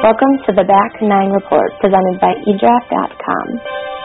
Welcome to the Back Nine Report, presented by eDraft.com.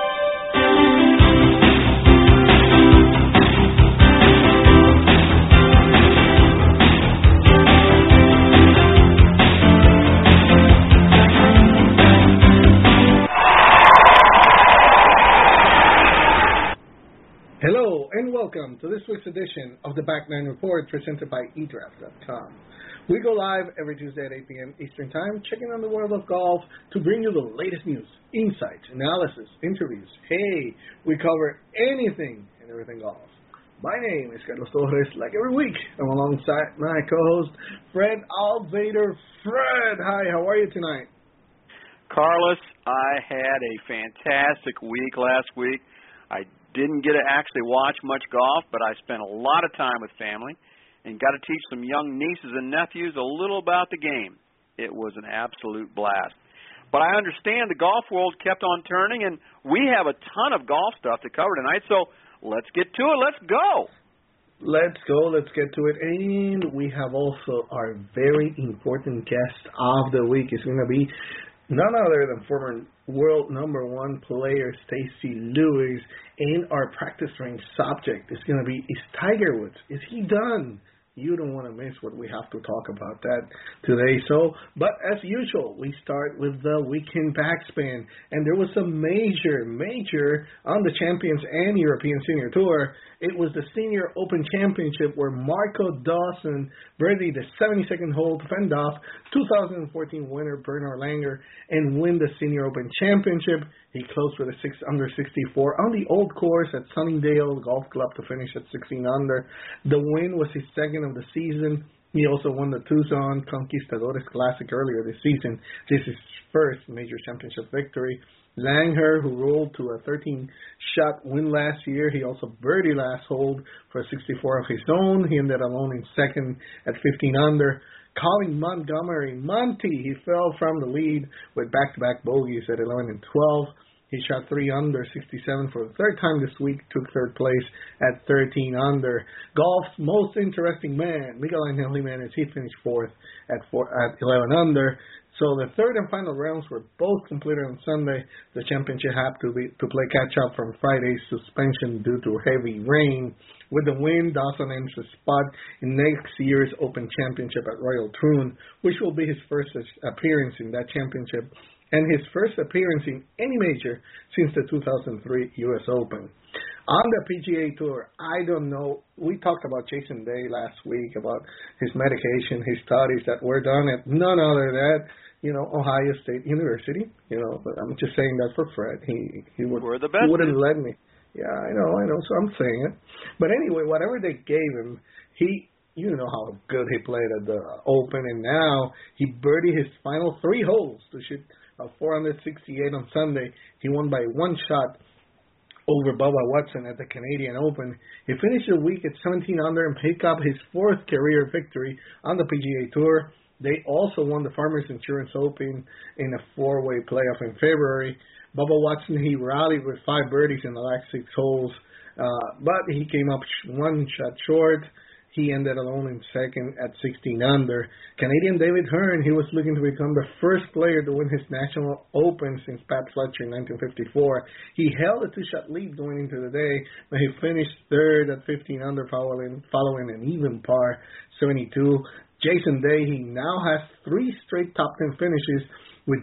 Hello and welcome to this week's edition of the Back Nine Report, presented by eDraft.com. We go live every Tuesday at 8 p.m. Eastern Time, checking on the world of golf to bring you the latest news, insights, analysis, interviews. Hey, we cover anything and everything golf. My name is Carlos Torres. Like every week, I'm alongside my co-host, Fred Alvader. Fred, hi, how are you tonight? Carlos, I had a fantastic week last week. I didn't get to actually watch much golf, but I spent a lot of time with family and got to teach some young nieces and nephews a little about the game. It was an absolute blast. But I understand the golf world kept on turning, and we have a ton of golf stuff to cover tonight, so let's get to it. Let's go. Let's go. Let's get to it. And we have also our very important guest of the week. It's going to be none other than former world #1 player Stacy Lewis, and our practice range subject is going to be, is Tiger Woods. Is he done? You don't want to miss what we have to talk about that today. But as usual, we start with the weekend backspin. And there was a major on the Champions and European Senior Tour. It was the Senior Open Championship where Marco Dawson birdied the 72nd hole to fend off 2014 winner Bernard Langer and win the Senior Open Championship. He closed with a 6 under 64 on the old course at Sunningdale Golf Club to finish at 16 under. The win was his second of the season. He also won the Tucson Conquistadores Classic earlier this season. This is his first major championship victory. Langer, who rolled to a 13-shot win last year, he also birdied last hole for a 64 of his own. He ended alone in second at 15 under. Colin Montgomery, Monty, he fell from the lead with back-to-back bogeys at 11 and 12. He shot 3 under 67 for the third time this week, took third place at 13 under. Golf's most interesting man, Miguel Angel Jimenez, he finished fourth at 11 under. So the third and final rounds were both completed on Sunday. The championship had to play catch-up from Friday's suspension due to heavy rain. With the win, Dawson ends a spot in next year's Open Championship at Royal Troon, which will be his first appearance in that championship and his first appearance in any major since the 2003 U.S. Open. On the PGA Tour, I don't know, we talked about Jason Day last week, about his medication, his studies that were done at none other than, Ohio State University. But I'm just saying that for Fred. He wouldn't let me. Yeah, I know, so I'm saying it. But anyway, whatever they gave him, you know how good he played at the Open, and now he birdied his final 3 holes to shoot 468 on Sunday. He won by 1 shot over Bubba Watson at the Canadian Open. He finished the week at 17 under and picked up his 4th career victory on the PGA Tour. They also won the Farmers Insurance Open in a 4-way playoff in February. Bubba Watson, he rallied with 5 birdies in the last 6 holes, but he came up 1 shot short. He ended alone in second at 16 under. Canadian David Hearn, he was looking to become the first player to win his National Open since Pat Fletcher in 1954. He held a 2-shot lead going into the day, but he finished third at 15 under following an even par 72. Jason Day, he now has 3 straight top 10 finishes, with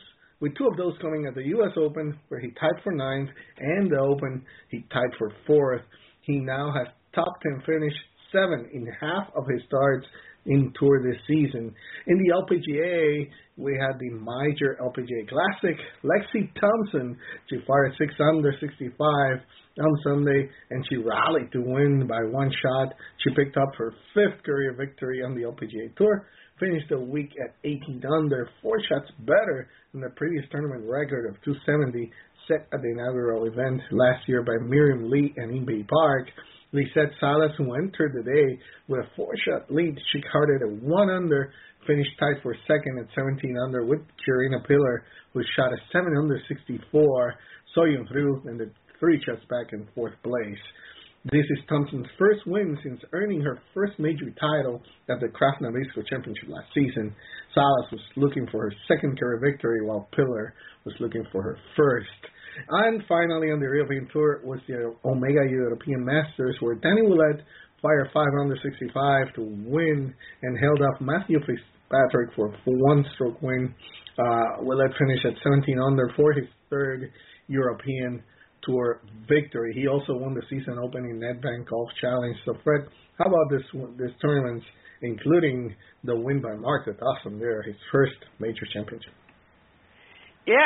2 of those coming at the U.S. Open, where he tied for 9th, and the Open, he tied for 4th. He now has top 10 finish, 7 in half of his starts in Tour this season. In the LPGA, we had the major LPGA Classic. Lexi Thompson, she fired 6 under 65 on Sunday, and she rallied to win by 1 shot. She picked up her 5th career victory on the LPGA Tour, finished the week at 18 under, 4 shots better than the previous tournament record of 270 set at the inaugural event last year by Miriam Lee and Inbee Park. Lisette Salas, who entered the day with a 4-shot lead, she carded a 1 under, finished tied for second at 17 under with Karina Pillar, who shot a 7 under 64. Soyeon Ryu and the 3 shots back in 4th place. This is Thompson's first win since earning her first major title at the Kraft Nabisco Championship last season. Salas was looking for her second career victory, while Pillar was looking for her first. And finally, on the European Tour was the Omega European Masters, where Danny Willett fired 5 under 65 to win and held off Matthew Fitzpatrick for a one-stroke win. Willett finished at 17 under for his third European Tour victory. He also won the season opening NetBank Golf Challenge. So, Fred, how about this tournament, including the win by Marco Dawson there, his first major championship? Yeah,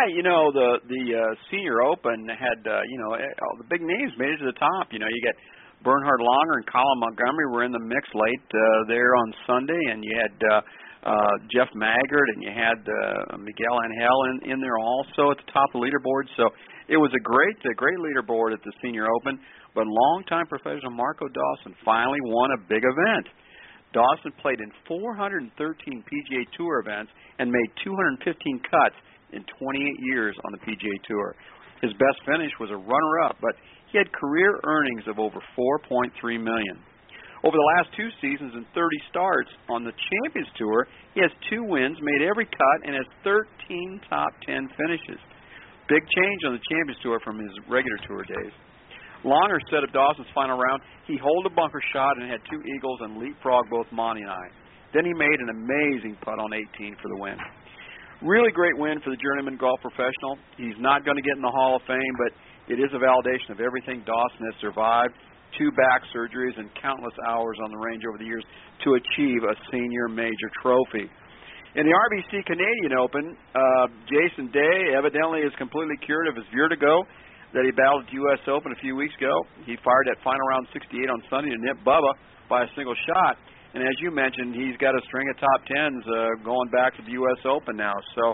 the Senior Open had, all the big names made it to the top. You get Bernhard Langer and Colin Montgomery were in the mix late there on Sunday, and you had Jeff Maggard, and you had Miguel Angel in there also at the top of the leaderboard. So it was a great leaderboard at the Senior Open, but longtime professional Marco Dawson finally won a big event. Dawson played in 413 PGA Tour events and made 215 cuts in 28 years on the PGA Tour. His best finish was a runner-up, but he had career earnings of over $4.3 million. Over the last 2 seasons and 30 starts on the Champions Tour, he has 2 wins, made every cut, and has 13 top 10 finishes. Big change on the Champions Tour from his regular tour days. Langer said of Dawson's final round, he holed a bunker shot and had 2 eagles and leapfrogged both Monty and I. Then he made an amazing putt on 18 for the win. Really great win for the journeyman golf professional. He's not going to get in the Hall of Fame, but it is a validation of everything Dawson has survived, 2 back surgeries and countless hours on the range over the years to achieve a senior major trophy. In the RBC Canadian Open, Jason Day evidently is completely cured of his vertigo that he battled at the U.S. Open a few weeks ago. He fired that final round 68 on Sunday to nip Bubba by a single shot. And as you mentioned, he's got a string of top 10s going back to the U.S. Open now. So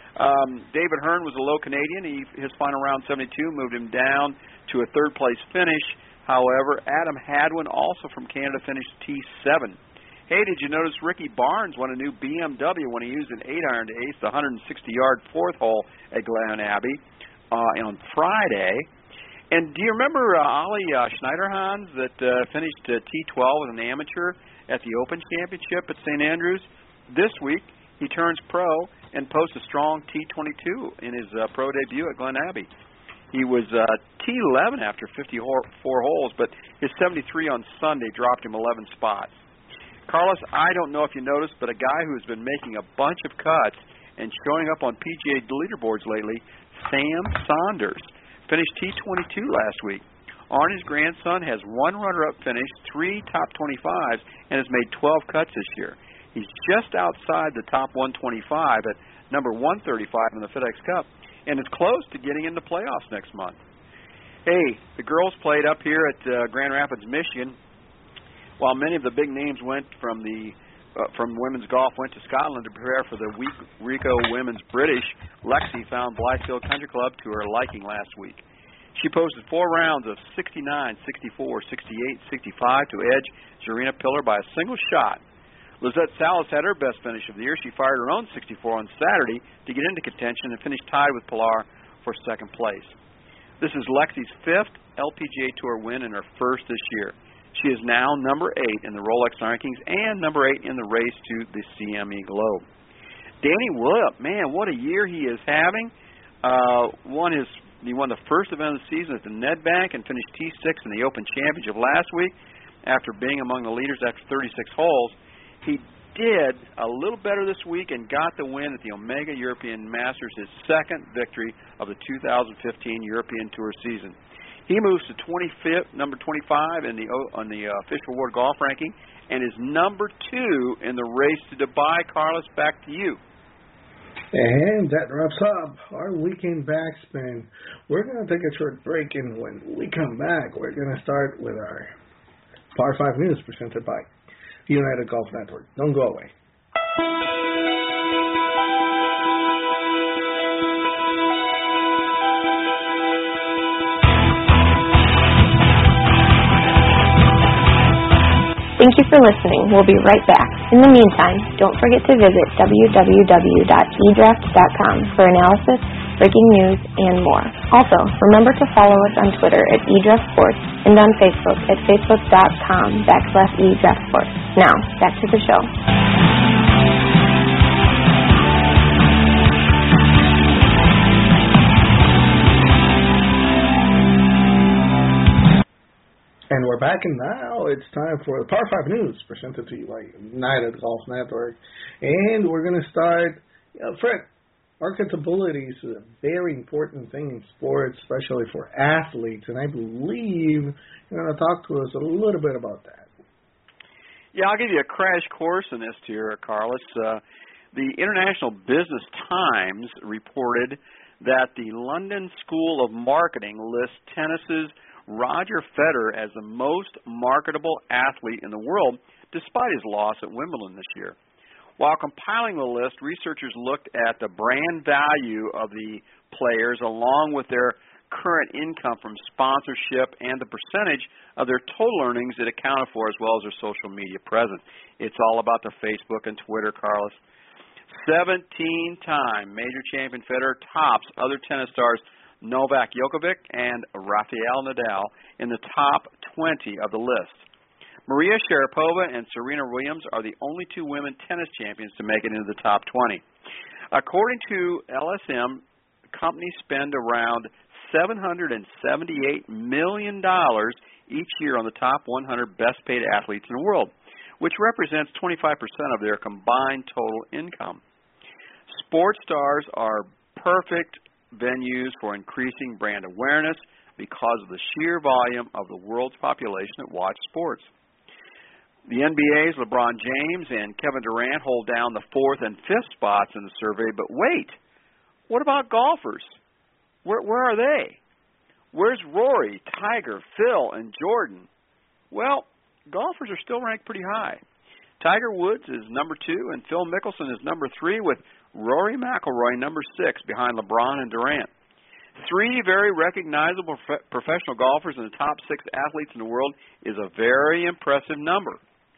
David Hearn was a low Canadian. His final round 72 moved him down to a third-place finish. However, Adam Hadwin, also from Canada, finished T7. Hey, did you notice Ricky Barnes won a new BMW when he used an 8-iron to ace the 160-yard 4th hole at Glen Abbey on Friday? And do you remember Ollie Schneiderhans that finished T12 as an amateur at the Open Championship at St. Andrews? This week, he turns pro and posts a strong T22 in his pro debut at Glen Abbey. He was T11 after 54 holes, but his 73 on Sunday dropped him 11 spots. Carlos, I don't know if you noticed, but a guy who's been making a bunch of cuts and showing up on PGA leaderboards lately, Sam Saunders, finished T22 last week. Arnie's grandson has 1 runner-up finish, 3 top 25s, and has made 12 cuts this year. He's just outside the top 125 at number 135 in the FedEx Cup, and is close to getting into playoffs next month. Hey, the girls played up here at Grand Rapids, Michigan. While many of the big names went from women's golf went to Scotland to prepare for the Rico Women's British, Lexi found Blythefield Country Club to her liking last week. She posted 4 rounds of 69, 64, 68, 65 to edge Jarena Pillar by a single shot. Lizette Salas had her best finish of the year. She fired her own 64 on Saturday to get into contention and finished tied with Pilar for second place. This is Lexi's 5th LPGA Tour win and her first this year. She is now number 8 in the Rolex rankings and number 8 in the race to the CME Globe. Danny Willett, man, what a year he is having. He won the first event of the season at the NetBank and finished T6 in the Open Championship last week after being among the leaders after 36 holes. He did a little better this week and got the win at the Omega European Masters, his second victory of the 2015 European Tour season. He moves to number 25 on the official World Golf ranking, and is number 2 in the race to Dubai. Carlos, back to you. And that wraps up our weekend backspin. We're going to take a short break, and when we come back, we're going to start with our Par 5 News presented by the United Golf Network. Don't go away. Thank you for listening. We'll be right back. In the meantime, don't forget to visit www.edraft.com for analysis, breaking news, and more. Also, remember to follow us on Twitter at eDraftSports and on Facebook at facebook.com/eDraftSports. Now, back to the show. back, and now it's time for the Power 5 News, presented to you by United Golf Network. And we're going to start, Fred, marketability is a very important thing in sports, especially for athletes, and I believe you're going to talk to us a little bit about that. Yeah, I'll give you a crash course in this here, Carlos. The International Business Times reported that the London School of Marketing lists tennis's Roger Federer as the most marketable athlete in the world, despite his loss at Wimbledon this year. While compiling the list, researchers looked at the brand value of the players along with their current income from sponsorship and the percentage of their total earnings it accounted for, as well as their social media presence. It's all about their Facebook and Twitter, Carlos. 17-time major champion Federer tops other tennis stars Novak Djokovic and Rafael Nadal in the top 20 of the list. Maria Sharapova and Serena Williams are the only two women tennis champions to make it into the top 20. According to LSM, companies spend around $778 million each year on the top 100 best-paid athletes in the world, which represents 25% of their combined total income. Sports stars are perfect venues for increasing brand awareness because of the sheer volume of the world's population that watch sports. The NBA's LeBron James and Kevin Durant hold down the 4th and 5th spots in the survey, but wait, what about golfers? Where are they? Where's Rory, Tiger, Phil, and Jordan? Well, golfers are still ranked pretty high. Tiger Woods is number 2, and Phil Mickelson is number 3, with Rory McIlroy number 6 behind LeBron and Durant. 3 very recognizable professional golfers in the top 6 athletes in the world is a very impressive number.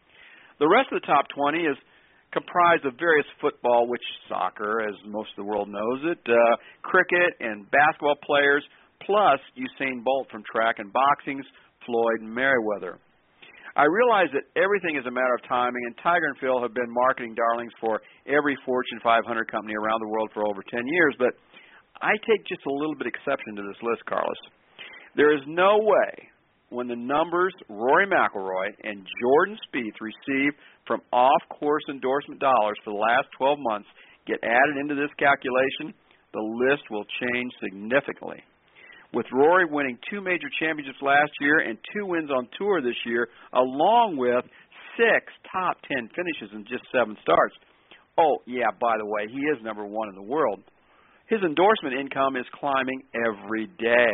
The rest of the top 20 is comprised of various football, which soccer, as most of the world knows it, cricket, and basketball players, plus Usain Bolt from track and boxing's Floyd Mayweather. I realize that everything is a matter of timing, and Tiger and Phil have been marketing darlings for every Fortune 500 company around the world for over 10 years, but I take just a little bit exception to this list, Carlos. There is no way when the numbers Rory McIlroy and Jordan Spieth receive from off-course endorsement dollars for the last 12 months get added into this calculation, the list will change significantly. With Rory winning 2 major championships last year and 2 wins on tour this year, along with 6 top 10 finishes in just 7 starts. Oh, yeah, by the way, he is number 1 in the world. His endorsement income is climbing every day.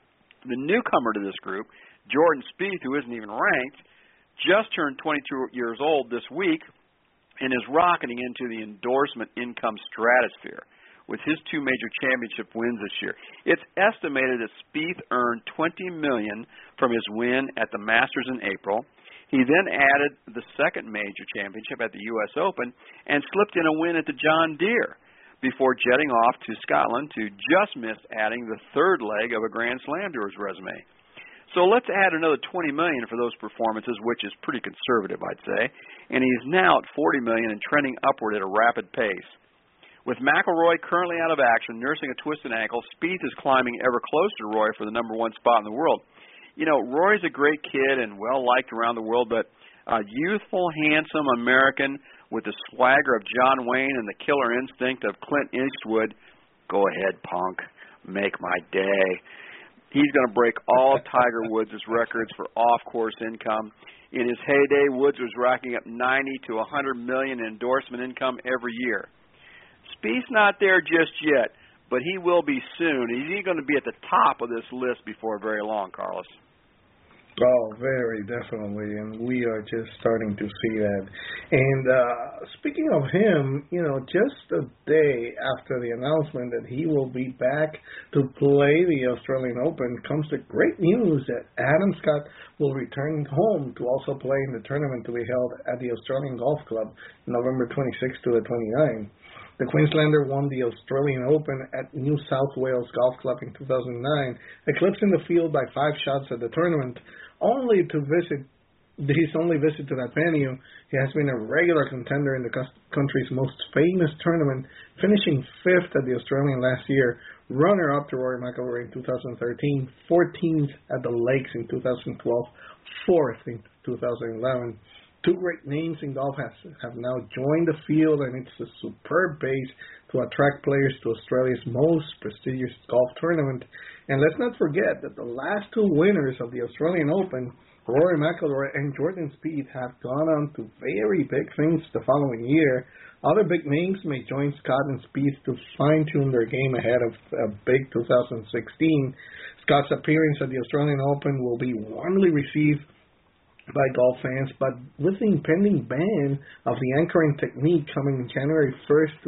The newcomer to this group, Jordan Spieth, who isn't even ranked, just turned 22 years old this week and is rocketing into the endorsement income stratosphere with his 2 major championship wins this year. It's estimated that Spieth earned $20 million from his win at the Masters in April. He then added the 2nd major championship at the U.S. Open and slipped in a win at the John Deere before jetting off to Scotland to just miss adding the 3rd leg of a Grand Slam to his resume. So let's add another $20 million for those performances, which is pretty conservative, I'd say, and he's now at $40 million and trending upward at a rapid pace. With McIlroy currently out of action, nursing a twisted ankle, Spieth is climbing ever closer to Rory for the number 1 spot in the world. You know, Rory's a great kid and well-liked around the world, but a youthful, handsome American with the swagger of John Wayne and the killer instinct of Clint Eastwood, go ahead, punk, make my day. He's going to break all Tiger Woods' records for off-course income. In his heyday, Woods was racking up $90 to $100 million in endorsement income every year. Spieth's not there just yet, but he will be soon. He's going to be at the top of this list before very long, Carlos. Oh, very definitely, and we are just starting to see that. And speaking of him, you know, just a day after the announcement that he will be back to play the Australian Open, comes the great news that Adam Scott will return home to also play in the tournament to be held at the Australian Golf Club November 26th to the 29th. The Queenslander won the Australian Open at New South Wales Golf Club in 2009, eclipsing the field by 5 shots at the tournament, only to visit his only visit to that venue, he has been a regular contender in the country's most famous tournament, finishing 5th at the Australian last year, runner-up to Rory McIlroy in 2013, 14th at the Lakes in 2012, 4th in 2011. Two great names in golf have now joined the field, and it's a superb base to attract players to Australia's most prestigious golf tournament. And let's not forget that the last two winners of the Australian Open, Rory McIlroy and Jordan Spieth, have gone on to very big things the following year. Other big names may join Scott and Spieth to fine-tune their game ahead of a big 2016. Scott's appearance at the Australian Open will be warmly received by golf fans, but with the impending ban of the anchoring technique coming January 1st,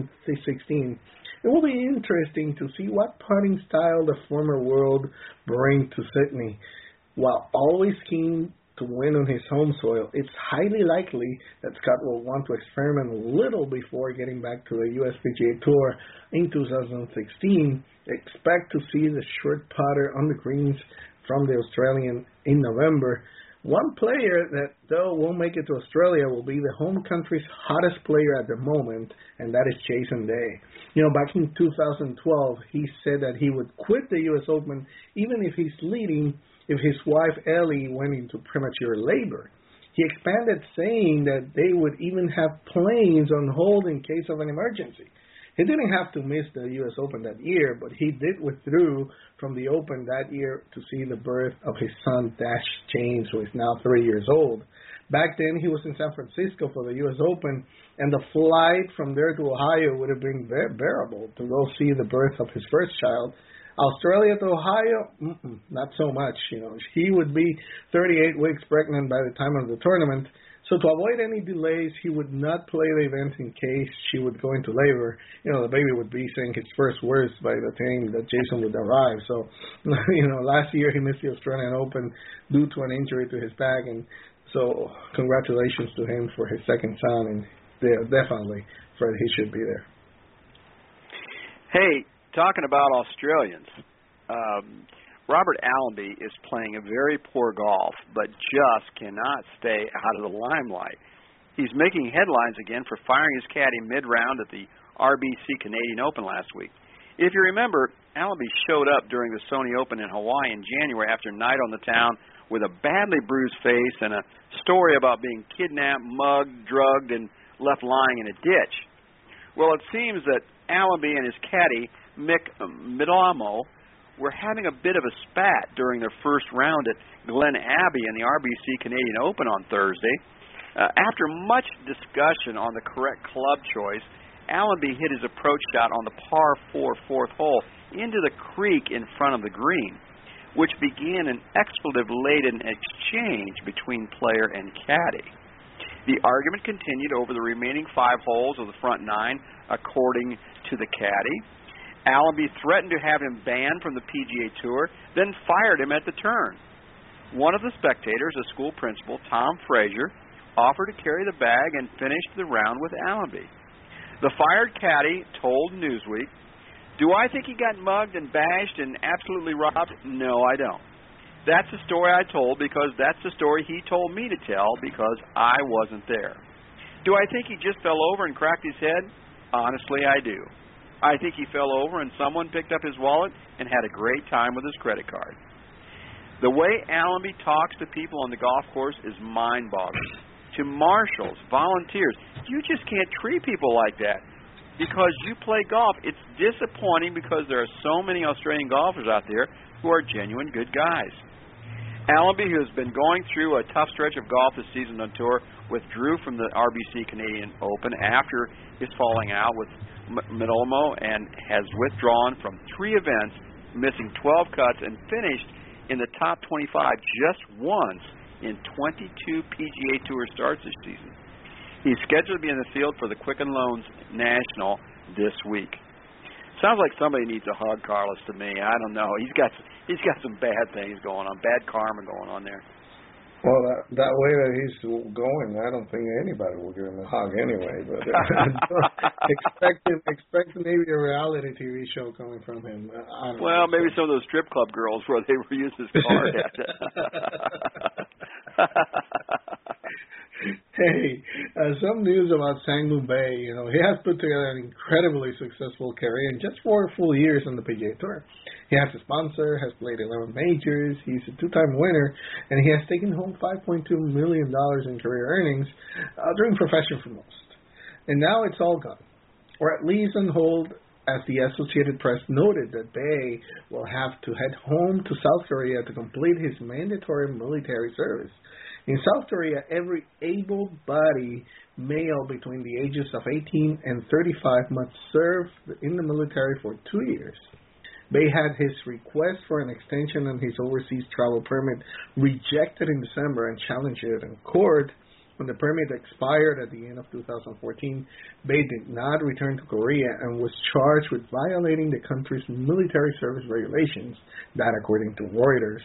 2016, it will be interesting to see what putting style the former world brings to Sydney. While always keen to win on his home soil, it's highly likely that Scott will want to experiment a little before getting back to the USPGA Tour in 2016. Expect to see the short putter on the greens from the Australian in November. One player that, though, won't make it to Australia will be the home country's hottest player at the moment, and that is Jason Day. You know, back in 2012, he said that he would quit the U.S. Open even if he's leading if his wife Ellie went into premature labor. He expanded, saying that they would even have planes on hold in case of an emergency. He didn't have to miss the U.S. Open that year, but he did withdraw from the Open that year to see the birth of his son, Dash James, who is now 3 years old. Back then, he was in San Francisco for the U.S. Open, and the flight from there to Ohio would have been bearable to go see the birth of his first child. Australia to Ohio, not so much. You know, he would be 38 weeks pregnant by the time of the tournament. So to avoid any delays, he would not play the event in case she would go into labor. You know, the baby would be saying his first words by the time that Jason would arrive. So, you know, last year he missed the Australian Open due to an injury to his back. And so congratulations to him for his second son. And definitely, Fred, he should be there. Hey, talking about Australians, Robert Allenby is playing a very poor golf, but just cannot stay out of the limelight. He's making headlines again for firing his caddy mid-round at the RBC Canadian Open last week. If you remember, Allenby showed up during the Sony Open in Hawaii in January after a night on the town with a badly bruised face and a story about being kidnapped, mugged, drugged, and left lying in a ditch. Well, it seems that Allenby and his caddy, Mick Midlamo, were having a bit of a spat during their first round at Glen Abbey in the RBC Canadian Open on Thursday. After much discussion on the correct club choice, Allenby hit his approach shot on the par 4 fourth hole into the creek in front of the green, which began an expletive-laden exchange between player and caddy. The argument continued over the remaining 5 holes of the front 9, according to the caddy. Allenby threatened to have him banned from the PGA Tour, then fired him at the turn. One of the spectators, a school principal, Tom Frazier, offered to carry the bag and finished the round with Allenby. The fired caddy told Newsweek, "Do I think he got mugged and bashed and absolutely robbed? No, I don't. That's the story I told because that's the story he told me to tell because I wasn't there. Do I think he just fell over and cracked his head? Honestly, I do. I think he fell over and someone picked up his wallet and had a great time with his credit card." The way Allenby talks to people on the golf course is mind-boggling. To marshals, volunteers, you just can't treat people like that. Because you play golf, it's disappointing because there are so many Australian golfers out there who are genuine good guys. Allenby, who has been going through a tough stretch of golf this season on tour, withdrew from the RBC Canadian Open after his falling out with Midlamo and has withdrawn from 3 events, missing 12 cuts, and finished in the top 25 just once in 22 PGA Tour starts this season. He's scheduled to be in the field for the Quicken Loans National this week. Sounds like somebody needs a hug, Carlos, to me. I don't know. He's got some bad things going on, bad karma going on there. Well, that way that he's going, I don't think anybody will give him a hug anyway. But expect maybe a reality TV show coming from him. Well, maybe some of those strip club girls where they were using his card at. Hey, some news about Sang-Moon Bae. He has put together an incredibly successful career in just 4 full years on the PGA Tour. He has a sponsor, has played 11 majors, he's a 2-time winner, and he has taken home $5.2 million in career earnings, doing profession for most. And now it's all gone, or at least on hold, as the Associated Press noted that Bae will have to head home to South Korea to complete his mandatory military service. In South Korea, every able-bodied male between the ages of 18 and 35 must serve in the military for 2 years. Bae had his request for an extension on his overseas travel permit rejected in December and challenged it in court. When the permit expired at the end of 2014, Bae did not return to Korea and was charged with violating the country's military service regulations, that according to Reuters.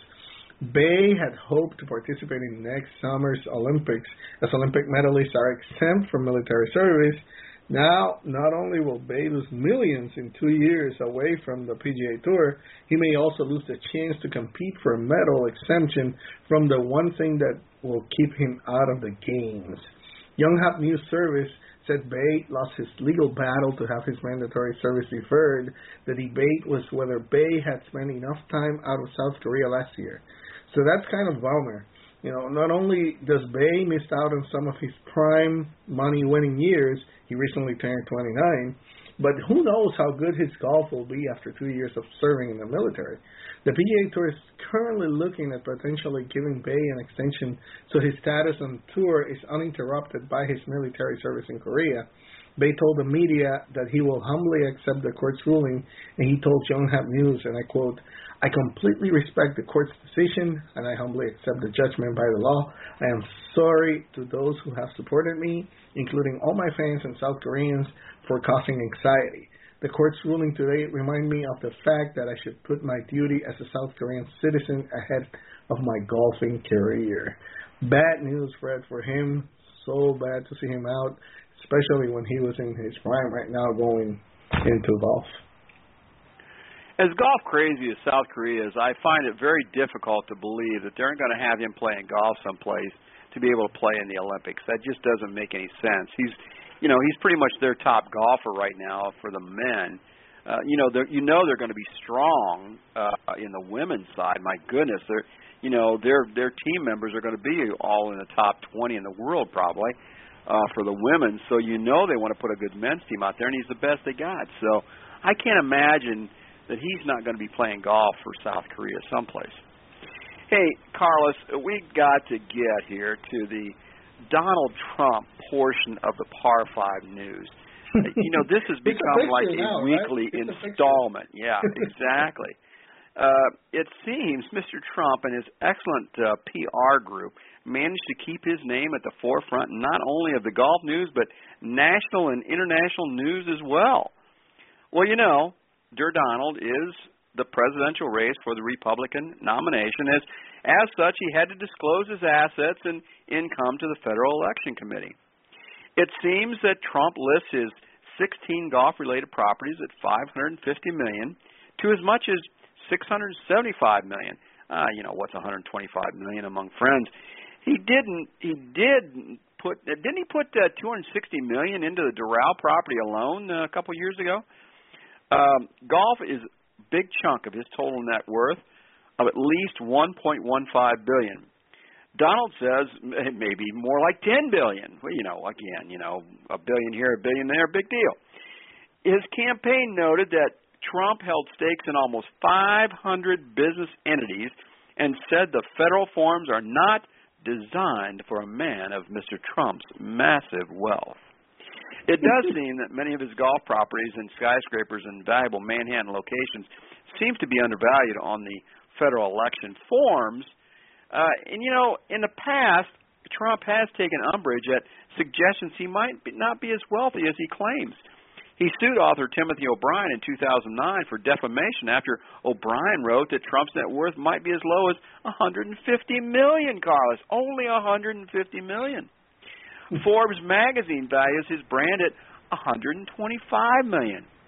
Bae had hoped to participate in next summer's Olympics, as Olympic medalists are exempt from military service. Now, not only will Bae lose millions in 2 years away from the PGA Tour, he may also lose the chance to compete for a medal exemption from the one thing that will keep him out of the games. Yonhap News Service said Bae lost his legal battle to have his mandatory service deferred. The debate was whether Bae had spent enough time out of South Korea last year. So that's kind of a bummer. Not only does Bae miss out on some of his prime money-winning years, he recently turned 29, but who knows how good his golf will be after 2 years of serving in the military. The PGA Tour is currently looking at potentially giving Bae an extension so his status on tour is uninterrupted by his military service in Korea. Bae told the media that he will humbly accept the court's ruling, and he told Yonhap News, and I quote, "I completely respect the court's decision, and I humbly accept the judgment by the law. I am sorry to those who have supported me, including all my fans and South Koreans, for causing anxiety. The court's ruling today reminds me of the fact that I should put my duty as a South Korean citizen ahead of my golfing career." Bad news, Fred, for him. So bad to see him out, especially when he was in his prime right now going into golf. As golf crazy as South Korea is, I find it very difficult to believe that they're going to have him playing golf someplace to be able to play in the Olympics. That just doesn't make any sense. He's pretty much their top golfer right now for the men. They're going to be strong in the women's side. My goodness, their team members are going to be all in the top 20 in the world probably for the women. So they want to put a good men's team out there, and he's the best they got. So I can't imagine that he's not going to be playing golf for South Korea someplace. Hey, Carlos, we've got to get here to the Donald Trump portion of the Par 5 news. This has become like a weekly installment. Yeah, exactly. It seems Mr. Trump and his excellent PR group managed to keep his name at the forefront not only of the golf news, but national and international news as well. Well, Dear Donald is the presidential race for the Republican nomination. As such, he had to disclose his assets and income to the Federal Election Committee. It seems that Trump lists his 16 golf-related properties at $550 million to as much as $675 million. What's $125 million among friends? Didn't he put $260 million into the Doral property alone a couple years ago? Golf is a big chunk of his total net worth of at least $1.15 billion. Donald says it may be more like $10 billion. Well, a billion here, a billion there, big deal. His campaign noted that Trump held stakes in almost 500 business entities and said the federal forms are not designed for a man of Mr. Trump's massive wealth. It does seem that many of his golf properties and skyscrapers and valuable Manhattan locations seem to be undervalued on the federal election forms. In the past, Trump has taken umbrage at suggestions he might not be as wealthy as he claims. He sued author Timothy O'Brien in 2009 for defamation after O'Brien wrote that Trump's net worth might be as low as $150 million, Carlos. Only $150 million. Forbes magazine values his brand at $125 million.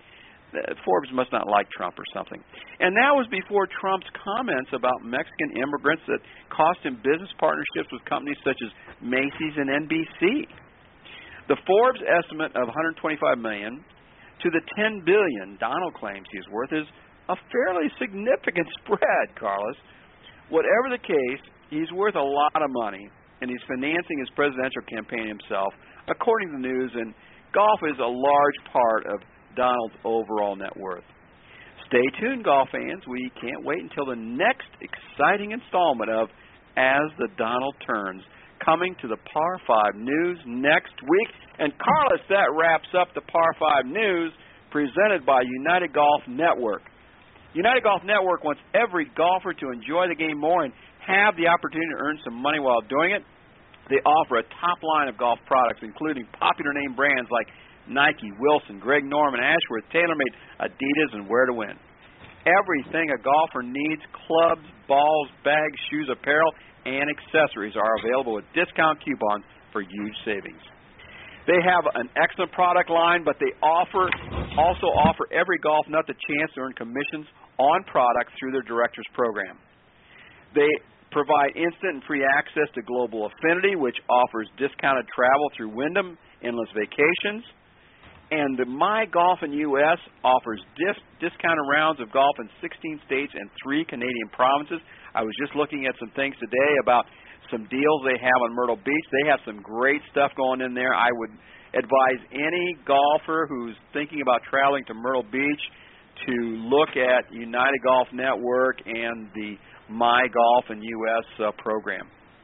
Forbes must not like Trump or something. And that was before Trump's comments about Mexican immigrants that cost him business partnerships with companies such as Macy's and NBC. The Forbes estimate of $125 million to the $10 billion Donald claims he's worth is a fairly significant spread, Carlos. Whatever the case, he's worth a lot of money, and he's financing his presidential campaign himself, according to the news, and golf is a large part of Donald's overall net worth. Stay tuned, golf fans. We can't wait until the next exciting installment of As the Donald Turns, coming to the Par 5 News next week. And Carlos, that wraps up the Par 5 News presented by United Golf Network. United Golf Network wants every golfer to enjoy the game more and have the opportunity to earn some money while doing it. They offer a top line of golf products, including popular name brands like Nike, Wilson, Greg Norman, Ashworth, TaylorMade, Adidas, and Where to Win. Everything a golfer needs, clubs, balls, bags, shoes, apparel, and accessories are available with discount coupons for huge savings. They have an excellent product line, but they also offer every golf nut the chance to earn commissions on products through their Directors Program. They provide instant and free access to Global Affinity, which offers discounted travel through Wyndham Endless Vacations. And the My Golf in U.S. offers discounted rounds of golf in 16 states and 3 Canadian provinces. I was just looking at some things today about some deals they have on Myrtle Beach. They have some great stuff going in there. I would advise any golfer who's thinking about traveling to Myrtle Beach to look at United Golf Network and the My Golf in U.S. program.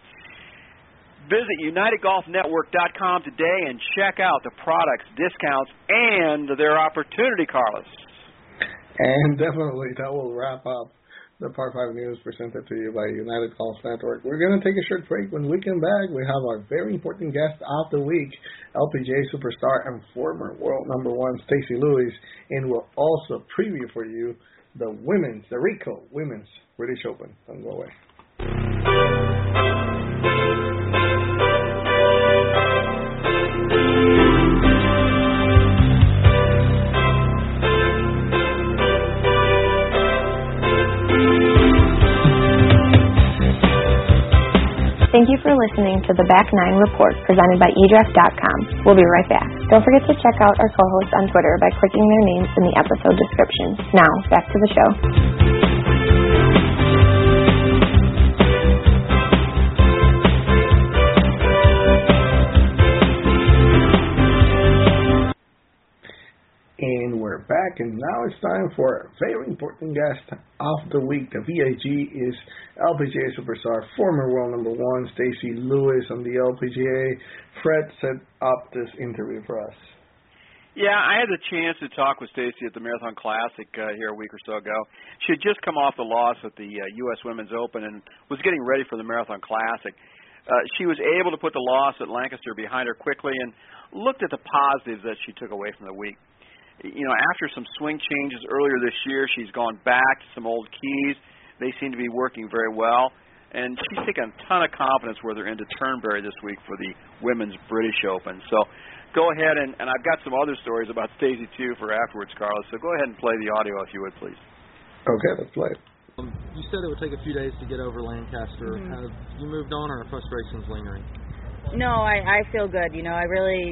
Visit UnitedGolfNetwork.com today and check out the products, discounts, and their opportunity, Carlos. And definitely that will wrap up the Par 5 News presented to you by United Golf Network. We're going to take a short break. When we come back, we have our very important guest of the week, LPGA superstar and former world number 1 Stacy Lewis, and we'll also preview for you the RICO Women's British Open. Don't go away. Thank you for listening to the Back 9 Report presented by eDraft.com. We'll be right back. Don't forget to check out our co-hosts on Twitter by clicking their names in the episode description. Now, back to the show. And we're back, and now it's time for a very important guest of the week. The VIG is LPGA superstar, former world number 1, Stacy Lewis on the LPGA. Fred set up this interview for us. Yeah, I had the chance to talk with Stacy at the Marathon Classic here a week or so ago. She had just come off the loss at the U.S. Women's Open and was getting ready for the Marathon Classic. She was able to put the loss at Lancaster behind her quickly and looked at the positives that she took away from the week. You know, after some swing changes earlier this year, she's gone back to some old keys. They seem to be working very well. And she's taken a ton of confidence with her into Turnberry this week for the Women's British Open. So go ahead, and I've got some other stories about Stacey, too, for afterwards, Carlos. So go ahead and play the audio, if you would, please. Okay, let's play it. You said it would take a few days to get over Lancaster. Mm-hmm. Have you moved on, or are frustrations lingering? No, I feel good. You know, I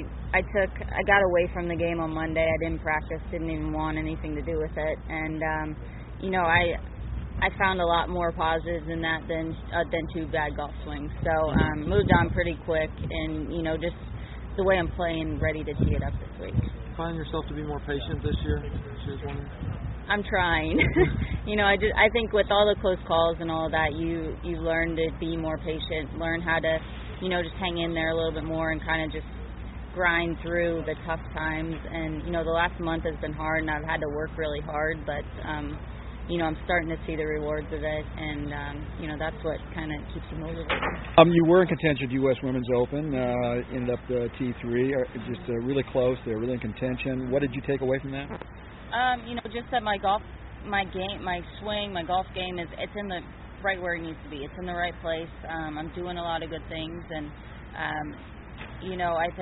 got away from the game on Monday. I didn't practice, didn't even want anything to do with it. And, you know, I found a lot more positives in that than 2 bad golf swings. So moved on pretty quick, and, you know, just the way I'm playing, ready to tee it up this week. Find yourself to be more patient this year? She was wondering. I'm trying. You know, I think with all the close calls and all of that, you learn to be more patient, learn how to, you know, just hang in there a little bit more and kind of just grind through the tough times. And, you know, the last month has been hard, and I've had to work really hard, but, you know, I'm starting to see the rewards of it, and, you know, that's what kind of keeps you motivated. You were in contention at U.S. Women's Open, ended up T3, just really close. They were really in contention. What did you take away from that? You know, just that my game, my swing, my golf game it's in the right where it needs to be. It's in the right place. I'm doing a lot of good things, and you know, I think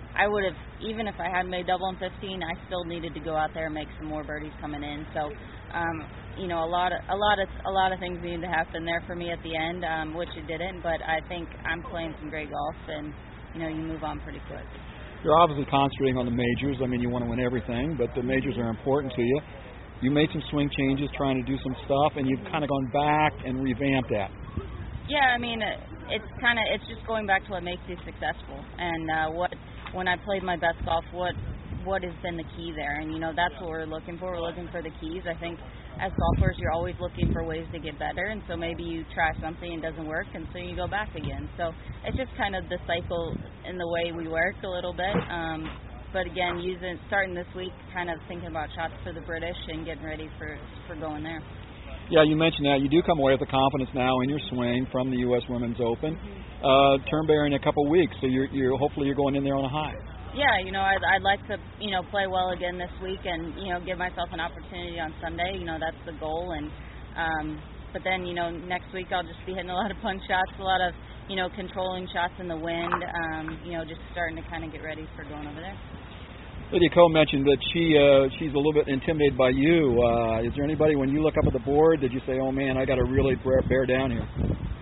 I would have, even if I hadn't made double in 15, I still needed to go out there and make some more birdies coming in. So, you know, a lot of things needed to happen there for me at the end, which it didn't. But I think I'm playing some great golf, and you know, you move on pretty quick. You're obviously concentrating on the majors. I mean, you want to win everything, but the majors are important to you. You made some swing changes, trying to do some stuff, and you've kind of gone back and revamped that. Yeah, I mean, it's just going back to what makes you successful, and when I played my best golf, what has been the key there, and you know, that's what we're looking for. We're looking for the keys. I think as golfers, you're always looking for ways to get better, and so maybe you try something and it doesn't work, and so you go back again. So it's just kind of the cycle in the way we work a little bit. But again, starting this week, kind of thinking about shots for the British and getting ready for going there. Yeah, you mentioned that. You do come away with the confidence now in your swing from the U.S. Women's Open. Turnberry in a couple of weeks, so you're hopefully you're going in there on a high. Yeah, you know, I'd like to, you know, play well again this week and, you know, give myself an opportunity on Sunday. You know, that's the goal. And but then, you know, next week I'll just be hitting a lot of punch shots, a lot of, you know, controlling shots in the wind, you know, just starting to kind of get ready for going over there. Lydia Ko mentioned that she's a little bit intimidated by you. Is there anybody, when you look up at the board, did you say, oh, man, I got to really bear down here?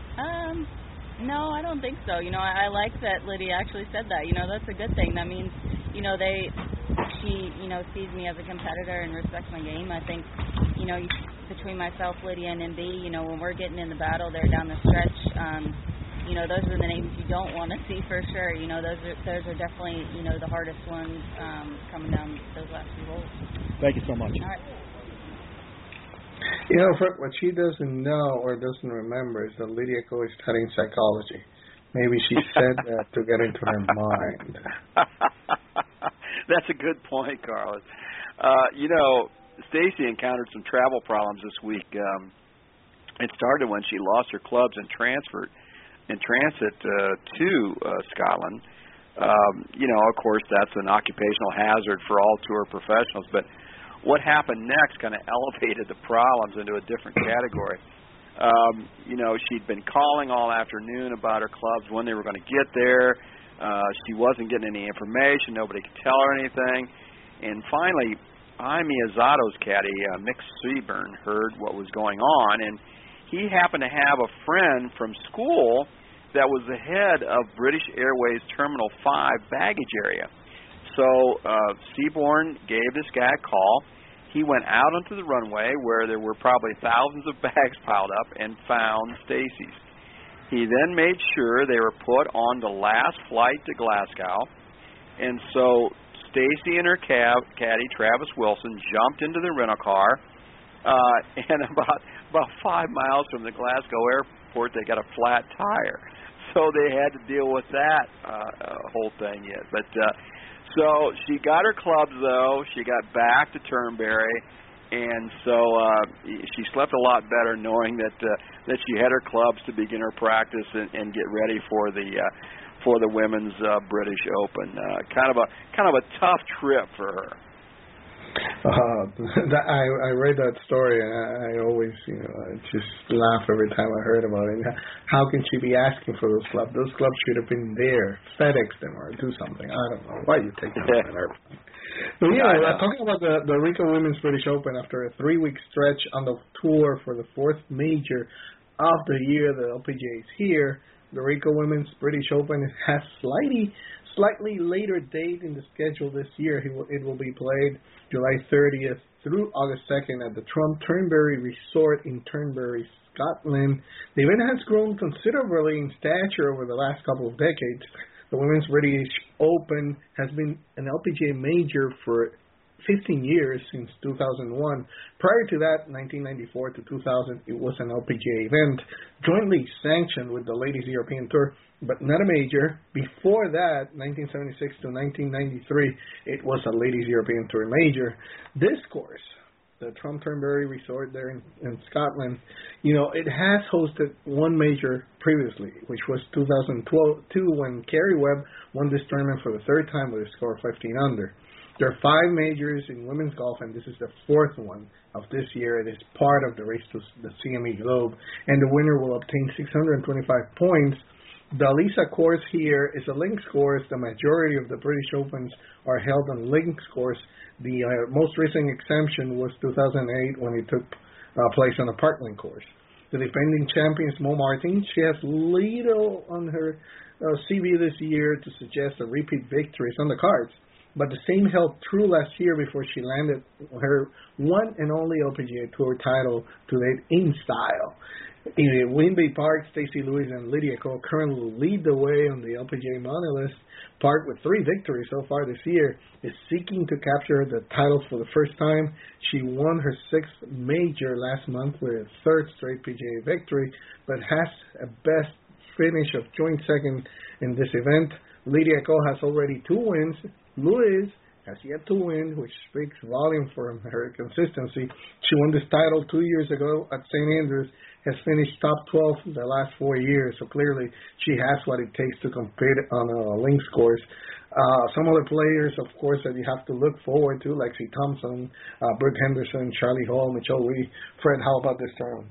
No, I don't think so. You know, I like that Lydia actually said that. You know, that's a good thing. That means, you know, she, you know, sees me as a competitor and respects my game. I think, you know, between myself, Lydia, and MB, you know, when we're getting in the battle there down the stretch, you know, those are the names you don't want to see for sure. You know, those are definitely, you know, the hardest ones coming down those last few holes. Thank you so much. All right. You know, what she doesn't know or doesn't remember is that Lydia Ko is studying psychology. Maybe she said that to get into her mind. That's a good point, Carlos. You know, Stacy encountered some travel problems this week. It started when she lost her clubs and transit to Scotland. You know, of course, that's an occupational hazard for all tour professionals, but what happened next kind of elevated the problems into a different category. You know, she'd been calling all afternoon about her clubs, when they were going to get there. She wasn't getting any information. Nobody could tell her anything. And finally, Jaime Azato's caddy, Mick Seaburn, heard what was going on, and he happened to have a friend from school that was the head of British Airways Terminal 5 baggage area. So Seaborn gave this guy a call. He went out onto the runway where there were probably thousands of bags piled up and found Stacy's. He then made sure they were put on the last flight to Glasgow. And so Stacy and her caddy, Travis Wilson, jumped into the rental car. And about 5 miles from the Glasgow airport, they got a flat tire. So they had to deal with that whole thing yet. But so she got her clubs, though. She got back to Turnberry, and so she slept a lot better knowing that she had her clubs to begin her practice and get ready for the women's British Open. Kind of a tough trip for her. I read that story, and I always, you know, just laugh every time I heard about it. How can she be asking for those clubs? Those clubs should have been there. FedEx them or do something. I don't know. Why you take it on an airplane? But, you know, talking about the Rico Women's British Open, after a 3-week stretch on the tour for the 4th major of the year, the LPGA is here. The Rico Women's British Open has slightly later date in the schedule this year. It will be played July 30th through August 2nd at the Turnberry Resort in Turnberry, Scotland. The event has grown considerably in stature over the last couple of decades. The Women's British Open has been an LPGA major for 15 years, since 2001. Prior to that, 1994 to 2000, it was an LPGA event, jointly sanctioned with the Ladies European Tour, but not a major. Before that, 1976 to 1993, it was a Ladies European Tour major. This course, the Turnberry Resort there in Scotland, you know, it has hosted one major previously, which was 2002 when Kerry Webb won this tournament for the 3rd time with a score of 15 under. There are 5 majors in women's golf, and this is the 4th one of this year. It is part of the race to the CME Globe, and the winner will obtain 625 points The Lisa course here is a links course. The majority of the British Opens are held on links course. The most recent exemption was 2008 when it took place on a Parkland course. The defending champion is Mo Martin. She has little on her CV this year to suggest a repeat victory. It's on the cards. But the same held true last year before she landed her one and only LPGA Tour title to date in style. In Wynn-Bay Park, Stacey Lewis and Lydia Ko currently lead the way on the LPGA money list. Park, with 3 victories so far this year, is seeking to capture the title for the first time. She won her 6th major last month with a 3rd straight PGA victory, but has a best finish of joint second in this event. Lydia Ko has already 2 wins. Lewis has yet to win, which speaks volume for her consistency. She won this title 2 years ago at St. Andrews, has finished top 12 the last 4 years, so clearly she has what it takes to compete on a links course. Some other players, of course, that you have to look forward to, Lexi Thompson, Brooke Henderson, Charlie Hall, Mitchell Wee. Fred, how about this tournament?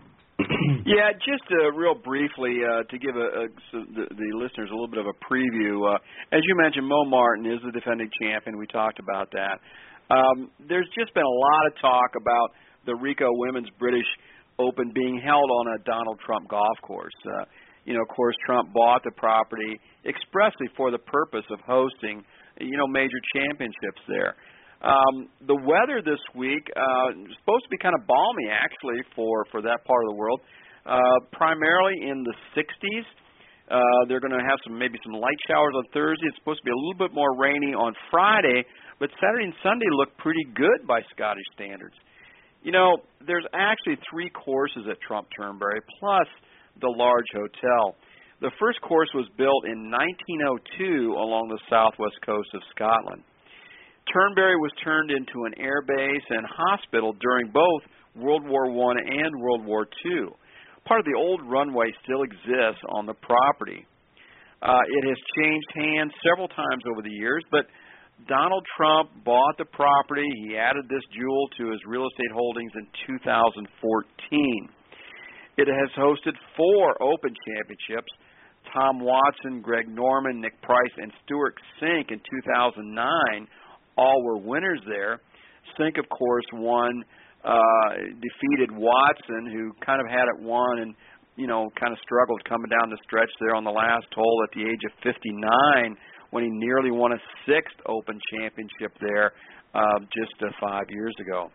Yeah, just real briefly to give the listeners a little bit of a preview. As you mentioned, Mo Martin is the defending champion. We talked about that. There's just been a lot of talk about the Ricoh Women's British Open being held on a Donald Trump golf course. Of course, Trump bought the property expressly for the purpose of hosting, major championships there. The weather this week is supposed to be kind of balmy, actually, for that part of the world. Primarily in the 60s. They're going to have maybe some light showers on Thursday. It's supposed to be a little bit more rainy on Friday, but Saturday and Sunday look pretty good by Scottish standards. There's actually 3 courses at Trump Turnberry, plus the large hotel. The first course was built in 1902 along the southwest coast of Scotland. Turnberry was turned into an air base and hospital during both World War I and World War II. Part of the old runway still exists on the property. It has changed hands several times over the years, but Donald Trump bought the property. He added this jewel to his real estate holdings in 2014. It has hosted 4 Open Championships. Tom Watson, Greg Norman, Nick Price, and Stuart Sink in 2009 all were winners there. Sink, of course, defeated Watson, who kind of had it won and, kind of struggled coming down the stretch there on the last hole at the age of 59 when he nearly won a 6th Open Championship there just 5 years ago.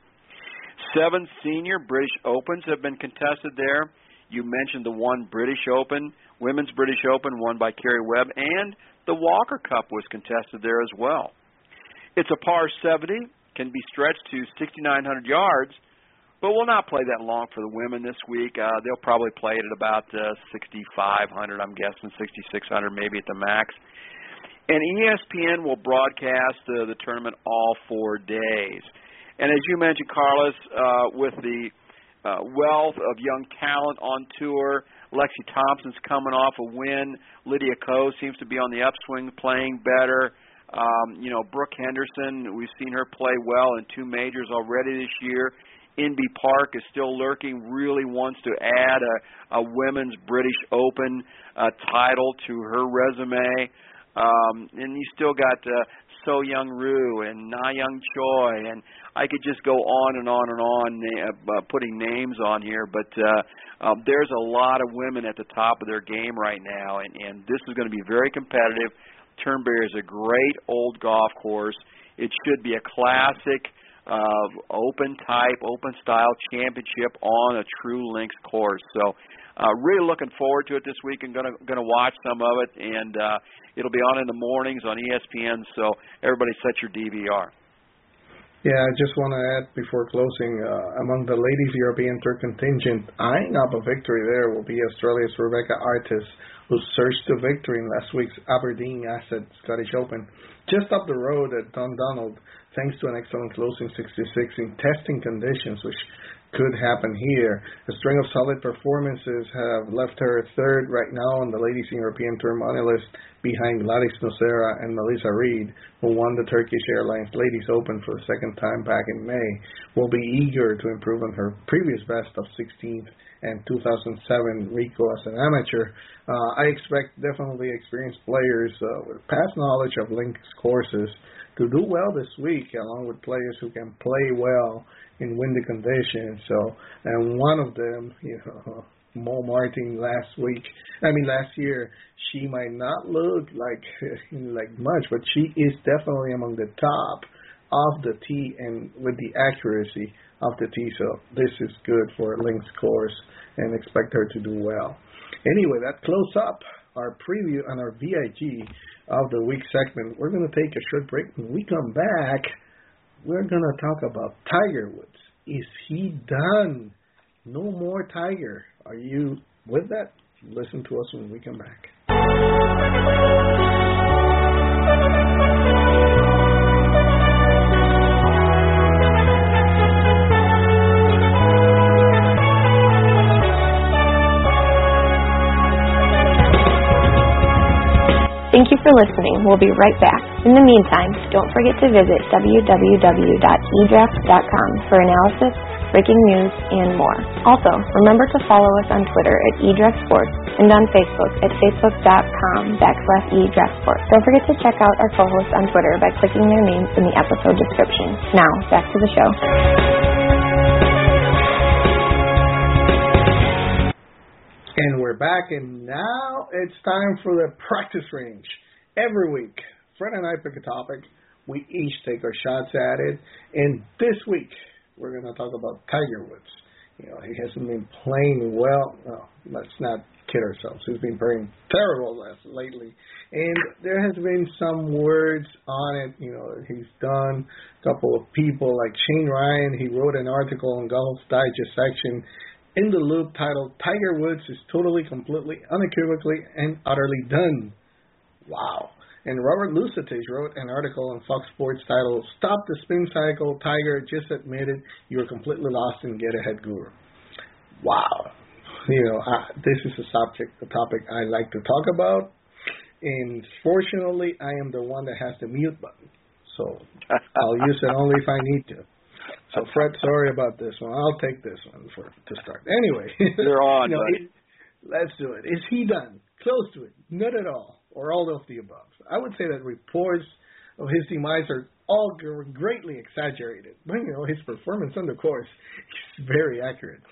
7 senior British Opens have been contested there. You mentioned the one British Open, Women's British Open, won by Kerry Webb, and the Walker Cup was contested there as well. It's a par 70, can be stretched to 6,900 yards, but we'll not play that long for the women this week. They'll probably play it at about 6,500, I'm guessing, 6,600 maybe at the max. And ESPN will broadcast the tournament all 4 days. And as you mentioned, Carlos, with the wealth of young talent on tour, Lexi Thompson's coming off a win. Lydia Ko seems to be on the upswing, playing better. Brooke Henderson, we've seen her play well in 2 majors already this year. Inbee Park is still lurking, really wants to add a women's British Open title to her resume. And you still got So Young Roo and Na Young Choi, and I could just go on and on and on putting names on here, but there's a lot of women at the top of their game right now, and this is going to be very competitive. Turnberry is a great old golf course. It should be a classic open style championship on a true links course. So really looking forward to it this week and going to watch some of it, and it'll be on in the mornings on ESPN, so everybody set your DVR. Yeah, I just want to add before closing, among the ladies European Tour contingent, eyeing up a victory there will be Australia's Rebecca Artis, who surged to victory in last week's Aberdeen Asset Scottish Open. Just up the road at Dundonald, thanks to an excellent closing 66 in testing conditions, which could happen here. A string of solid performances have left her third right now on the Ladies European Tour money list behind Gladys Nocera and Melissa Reid, who won the Turkish Airlines Ladies Open for the second time back in May, will be eager to improve on her previous best of 16th and 2007 Rico as an amateur. I expect definitely experienced players with past knowledge of links courses to do well this week, along with players who can play well in windy conditions. And one of them, Mo Martin last year, she might not look like much, but she is definitely among the top of the tee and with the accuracy of the tee. So this is good for links course, and expect her to do well. Anyway, that closes up our preview on our VIG of the week segment. We're going to take a short break. When we come back, we're going to talk about Tiger Woods. Is he done? No more Tiger. Are you with that? Listen to us when we come back. Thank you for listening. We'll be right back. In the meantime, don't forget to visit www.edraft.com for analysis, breaking news, and more. Also, remember to follow us on Twitter at eDraftSports and on Facebook at facebook.com/eDraftSports. Don't forget to check out our co-hosts on Twitter by clicking their names in the episode description. Now, back to the show. And we're back, and now it's time for the practice range. Every week, Fred and I pick a topic. We each take our shots at it. And this week, we're going to talk about Tiger Woods. He hasn't been playing well. No, let's not kid ourselves. He's been playing terrible lately. And there has been some words on it. He's done a couple of people like Shane Ryan. He wrote an article on Golf Digest section in the Loop titled, "Tiger Woods is totally, completely, unequivocally, and utterly done." Wow. And Robert Lusitich wrote an article on Fox Sports titled, "Stop the Spin Cycle, Tiger just admitted you're completely lost in Get Ahead Guru." Wow. This is a topic I like to talk about. And fortunately, I am the one that has the mute button. So I'll use it only if I need to. So, Fred, sorry about this one. I'll take this one to start. Anyway. You're on, buddy. Let's do it. Is he done? Close to it? Not at all. Or all of the above. I would say that reports of his demise are all greatly exaggerated. But, his performance on the course is very accurate.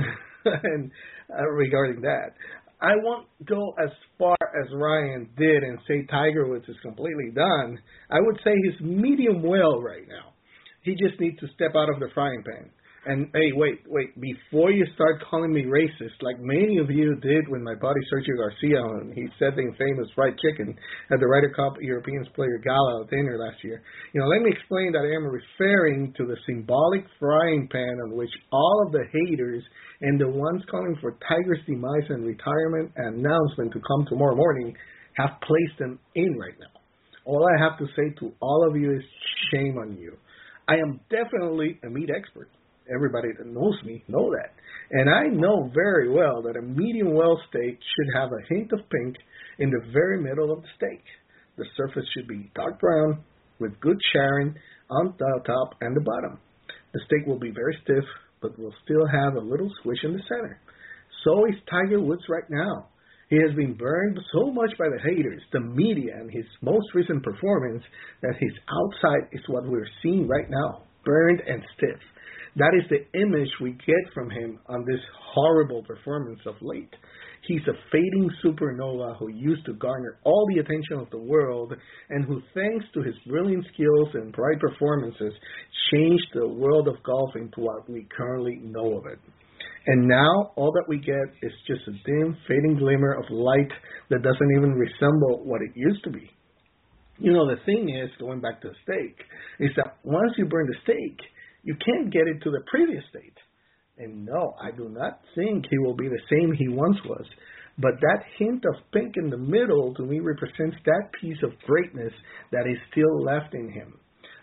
And regarding that, I won't go as far as Ryan did and say Tiger Woods is completely done. I would say he's medium well right now. He just needs to step out of the frying pan. And, hey, wait. Before you start calling me racist, like many of you did when my buddy Sergio Garcia, he said the infamous fried chicken at the Ryder Cup Europeans Player Gala dinner last year. Let me explain that I am referring to the symbolic frying pan on which all of the haters and the ones calling for Tiger's demise and retirement announcement to come tomorrow morning have placed them in right now. All I have to say to all of you is shame on you. I am definitely a meat expert. Everybody that knows me know that. And I know very well that a medium well steak should have a hint of pink in the very middle of the steak. The surface should be dark brown with good charring on the top and the bottom. The steak will be very stiff, but will still have a little squish in the center. So is Tiger Woods right now. He has been burned so much by the haters, the media, and his most recent performance that his outside is what we're seeing right now, burned and stiff. That is the image we get from him on this horrible performance of late. He's a fading supernova who used to garner all the attention of the world and who, thanks to his brilliant skills and bright performances, changed the world of golf into what we currently know of it. And now, all that we get is just a dim, fading glimmer of light that doesn't even resemble what it used to be. The thing is, going back to the steak, is that once you burn the steak, you can't get it to the previous state. And no, I do not think he will be the same he once was. But that hint of pink in the middle, to me, represents that piece of greatness that is still left in him.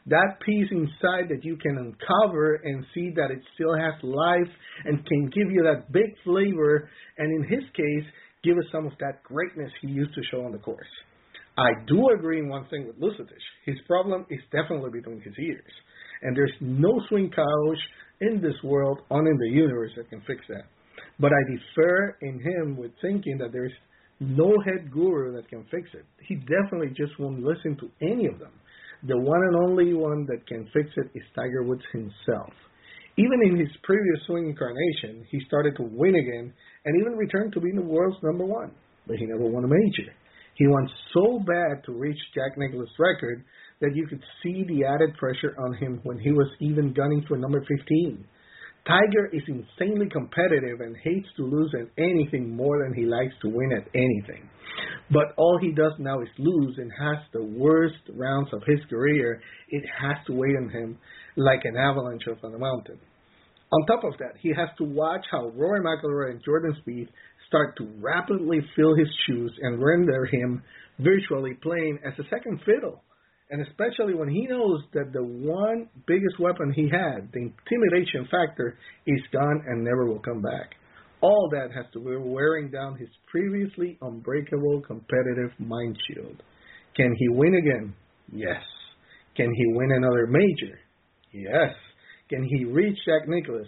that piece inside that you can uncover and see that it still has life and can give you that big flavor, and in his case, give us some of that greatness he used to show on the course. I do agree in one thing with Lucetic. His problem is definitely between his ears. And there's no swing coach in this world, on in the universe, that can fix that. But I defer in him with thinking that there's no head guru that can fix it. He definitely just won't listen to any of them. The one and only one that can fix it is Tiger Woods himself. Even in his previous swing incarnation, he started to win again and even returned to being the world's number one. But he never won a major. He wants so bad to reach Jack Nicklaus' record that you could see the added pressure on him when he was even gunning for number 15. Tiger is insanely competitive and hates to lose at anything more than he likes to win at anything. But all he does now is lose and has the worst rounds of his career. It has to weigh on him like an avalanche on a mountain. On top of that, he has to watch how Rory McIlroy and Jordan Spieth start to rapidly fill his shoes and render him virtually playing as a second fiddle. And especially when he knows that the one biggest weapon he had, the intimidation factor, is gone and never will come back. All that has to be wearing down his previously unbreakable competitive mind shield. Can he win again? Yes. Can he win another major? Yes. Can he reach Jack Nicklaus?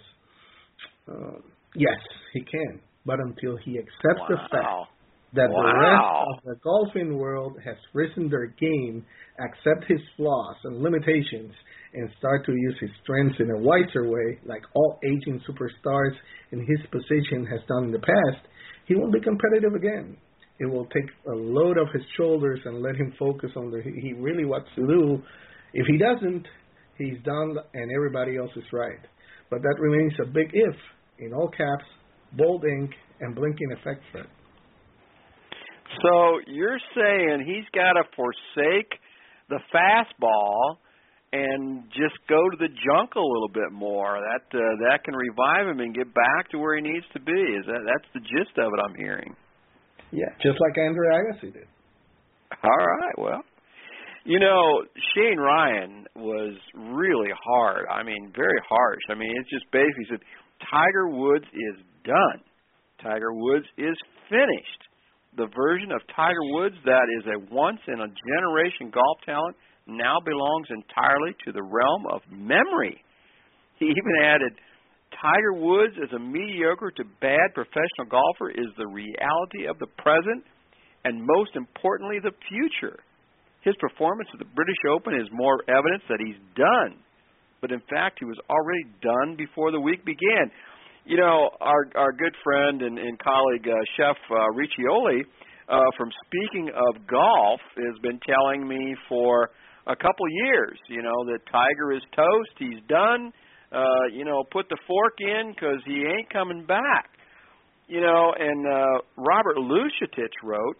Yes, he can. But until he accepts the fact that the rest of the golfing world has risen their game, accept his flaws and limitations, and start to use his strengths in a wiser way, like all aging superstars in his position has done in the past, he won't be competitive again. It will take a load off his shoulders and let him focus on what he really wants to do. If he doesn't, he's done and everybody else is right. But that remains a big if, in all caps, bold ink, and blinking effect, Fred. So you're saying he's got to forsake the fastball and just go to the junk a little bit more. That can revive him and get back to where he needs to be. That's the gist of it I'm hearing. Yeah, just like Andre Agassi did. All right, well. You know, Shane Ryan was really hard. I mean, very harsh. I mean, it's just basically said, Tiger Woods is done. Tiger Woods is finished. The version of Tiger Woods that is a once-in-a-generation golf talent now belongs entirely to the realm of memory. He even added, Tiger Woods as a mediocre to bad professional golfer is the reality of the present and, most importantly, the future. His performance at the British Open is more evidence that he's done. But, in fact, he was already done before the week began. You know, our good friend and colleague, Chef Riccioli, from Speaking of Golf, has been telling me for a couple years, you know, that Tiger is toast, he's done, put the fork in because he ain't coming back. You know, and Robert Lucetic wrote,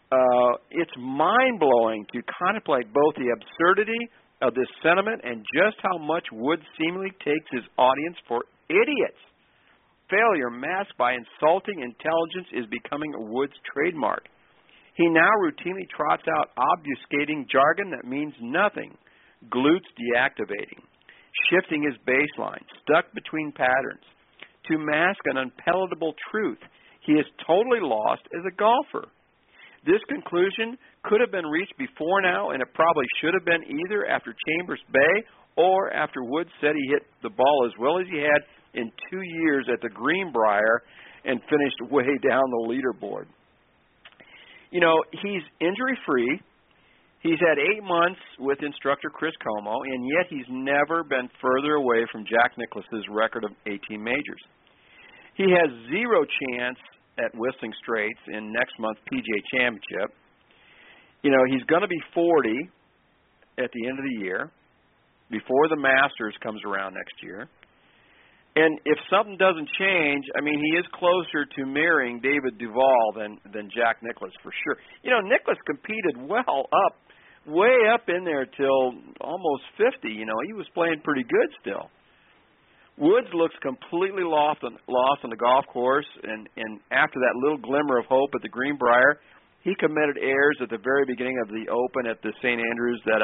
it's mind-blowing to contemplate both the absurdity of this sentiment and just how much Woods seemingly takes his audience for idiots. Failure masked by insulting intelligence is becoming a Woods trademark. He now routinely trots out obfuscating jargon that means nothing, glutes deactivating, shifting his baseline, stuck between patterns. To mask an unpalatable truth, he is totally lost as a golfer. This conclusion could have been reached before now, and it probably should have been either after Chambers Bay or after Woods said he hit the ball as well as he had in 2 years at the Greenbrier and finished way down the leaderboard. You know, he's injury-free. He's had 8 months with instructor Chris Como, and yet he's never been further away from Jack Nicklaus's record of 18 majors. He has zero chance at Whistling Straits in next month's PGA Championship. You know, he's going to be 40 at the end of the year, before the Masters comes around next year. And if something doesn't change, I mean, he is closer to mirroring David Duval than Jack Nicklaus for sure. You know, Nicklaus competed way up in there till almost 50. You know, he was playing pretty good still. Woods looks completely lost on the golf course, and after that little glimmer of hope at the Greenbrier, he committed errors at the very beginning of the Open at the St. Andrews that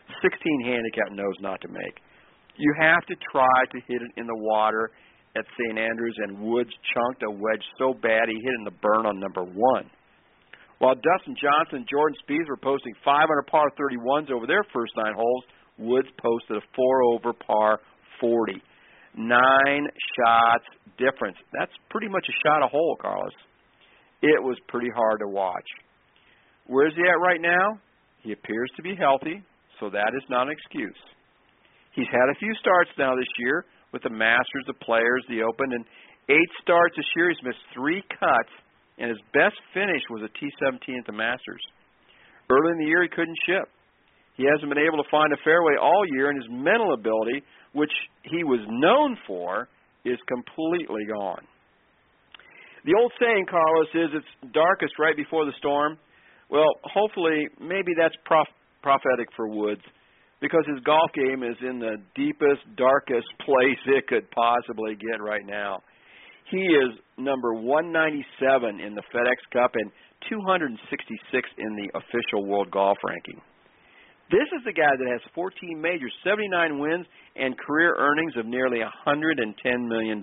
16 handicap knows not to make. You have to try to hit it in the water at St. Andrews, and Woods chunked a wedge so bad he hit in the burn on number 1. While Dustin Johnson and Jordan Spieth were posting 5 under par 31s over their first 9 holes, Woods posted a 4 over par 40. 9 shots difference. That's pretty much a shot a hole, Carlos. It was pretty hard to watch. Where's he at right now? He appears to be healthy, so that is not an excuse. He's had a few starts now this year with the Masters, the Players, the Open, and 8 starts this year. He's missed 3 cuts, and his best finish was a T17 at the Masters. Early in the year, he couldn't chip. He hasn't been able to find a fairway all year, and his mental ability, which he was known for, is completely gone. The old saying, Carlos, is it's darkest right before the storm. Well, hopefully, maybe that's prophetic for Woods, because his golf game is in the deepest, darkest place it could possibly get right now. He is number 197 in the FedEx Cup and 266 in the official World Golf Ranking. This is the guy that has 14 majors, 79 wins, and career earnings of nearly $110 million.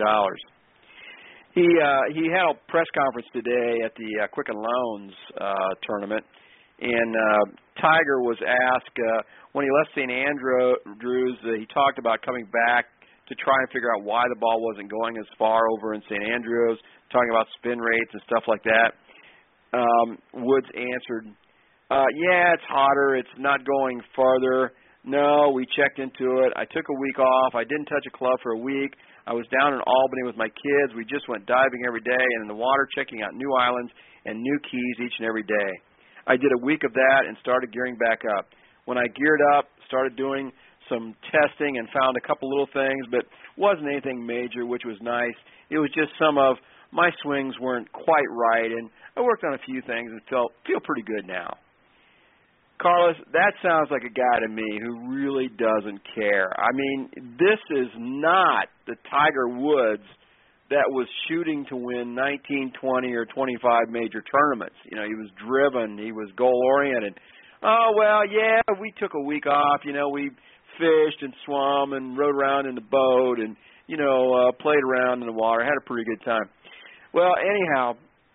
He had a press conference today at the Quicken Loans tournament, and Tiger was asked when he left St. Andrews, he talked about coming back to try and figure out why the ball wasn't going as far over in St. Andrews, talking about spin rates and stuff like that. Woods answered, yeah, it's hotter. It's not going farther. No, we checked into it. I took a week off. I didn't touch a club for a week. I was down in Albany with my kids. We just went diving every day and in the water checking out new islands and new keys each and every day. I did a week of that and started gearing back up. When I geared up, started doing some testing and found a couple little things, but wasn't anything major, which was nice. It was just some of my swings weren't quite right, and I worked on a few things and feel pretty good now. Carlos, that sounds like a guy to me who really doesn't care. I mean, this is not the Tiger Woods that was shooting to win 19, 20, or 25 major tournaments. You know, he was driven. He was goal-oriented. Oh, well, yeah, we took a week off. You know, we fished and swum and rode around in the boat and, you know, played around in the water, had a pretty good time. Well, anyhow,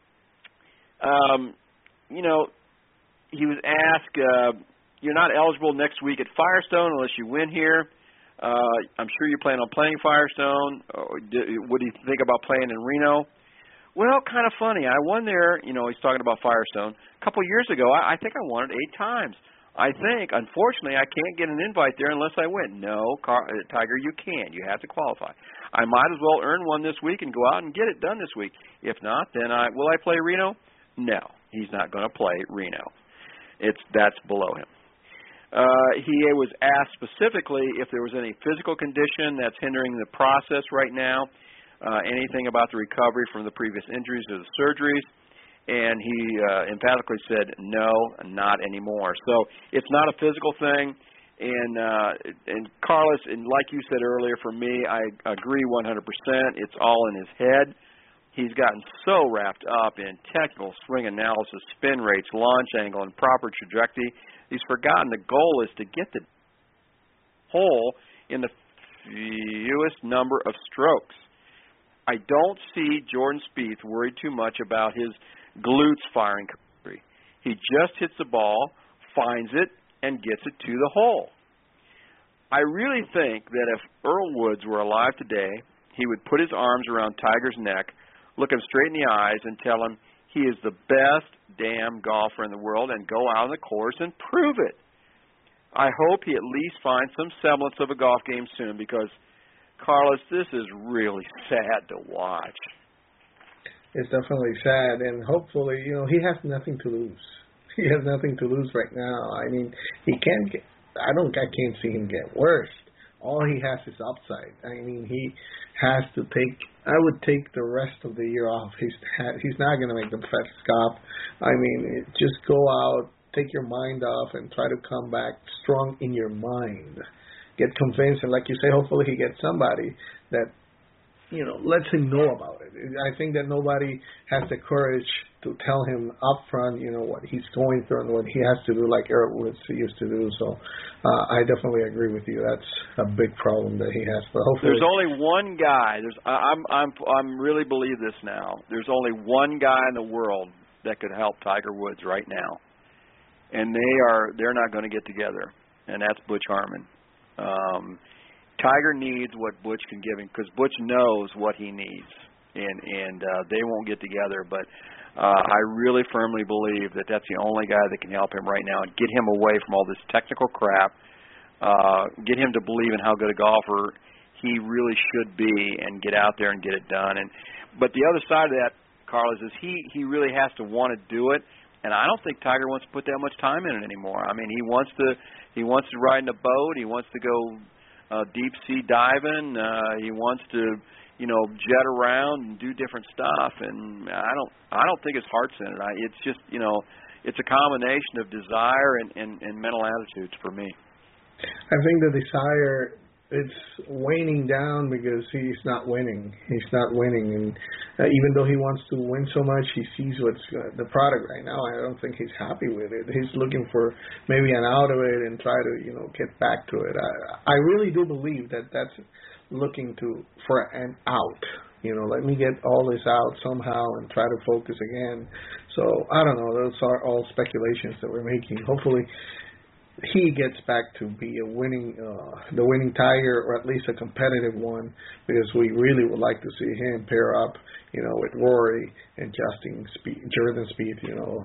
you know, he was asked, you're not eligible next week at Firestone unless you win here. I'm sure you plan on playing Firestone. What do you think about playing in Reno? Well, kind of funny. I won there, you know, he's talking about Firestone. A couple years ago, I think I won it 8 times. I think, unfortunately, I can't get an invite there unless I win. No, Tiger, you can. You have to qualify. I might as well earn one this week and go out and get it done this week. If not, then will I play Reno? No, he's not going to play Reno. That's below him. He was asked specifically if there was any physical condition that's hindering the process right now, anything about the recovery from the previous injuries or the surgeries, and he emphatically said no, not anymore. So it's not a physical thing, and Carlos, and like you said earlier, for me, I agree 100%. It's all in his head. He's gotten so wrapped up in technical swing analysis, spin rates, launch angle, and proper trajectory, he's forgotten the goal is to get the hole in the fewest number of strokes. I don't see Jordan Spieth worried too much about his glutes firing. He just hits the ball, finds it, and gets it to the hole. I really think that if Earl Woods were alive today, he would put his arms around Tiger's neck, look him straight in the eyes, and tell him he is the best damn golfer in the world and go out on the course and prove it. I hope he at least finds some semblance of a golf game soon because, Carlos, this is really sad to watch. It's definitely sad, and hopefully, you know, he has nothing to lose. He has nothing to lose right now. I mean, he can't get, I can't see him get worse. All he has is upside. I mean, he has to I would take the rest of the year off. He's not going to make the FedEx Cup. I mean, just go out, take your mind off, and try to come back strong in your mind. Get convinced, and like you say, hopefully he gets somebody that, you know, lets him know about it. I think that nobody has the courage to tell him up front, what he's going through and what he has to do, like Earl Woods used to do. So I definitely agree with you. That's a big problem that he has. But hopefully, there's only one guy. I'm really believe this now. There's only one guy in the world that could help Tiger Woods right now, and they're not going to get together, and that's Butch Harmon. Tiger needs what Butch can give him because Butch knows what he needs, and they won't get together. But I really firmly believe that that's the only guy that can help him right now and get him away from all this technical crap, get him to believe in how good a golfer he really should be, and get out there and get it done. But the other side of that, Carlos, is he really has to want to do it, and I don't think Tiger wants to put that much time in it anymore. I mean, he wants to ride in a boat, he wants to go deep sea diving. He wants to, jet around and do different stuff. And I don't think his heart's in it. It's just, it's a combination of desire and mental attitudes for me. I think the desire, it's waning down because he's not winning. He's not winning, and even though he wants to win so much, he sees what's the product right now. I don't think he's happy with it. He's looking for maybe an out of it and try to get back to it. I really do believe that that's looking for an out. Let me get all this out somehow and try to focus again. So I don't know. Those are all speculations that we're making. Hopefully he gets back to be the winning Tiger, or at least a competitive one, because we really would like to see him pair up, with Rory and Jordan Spieth,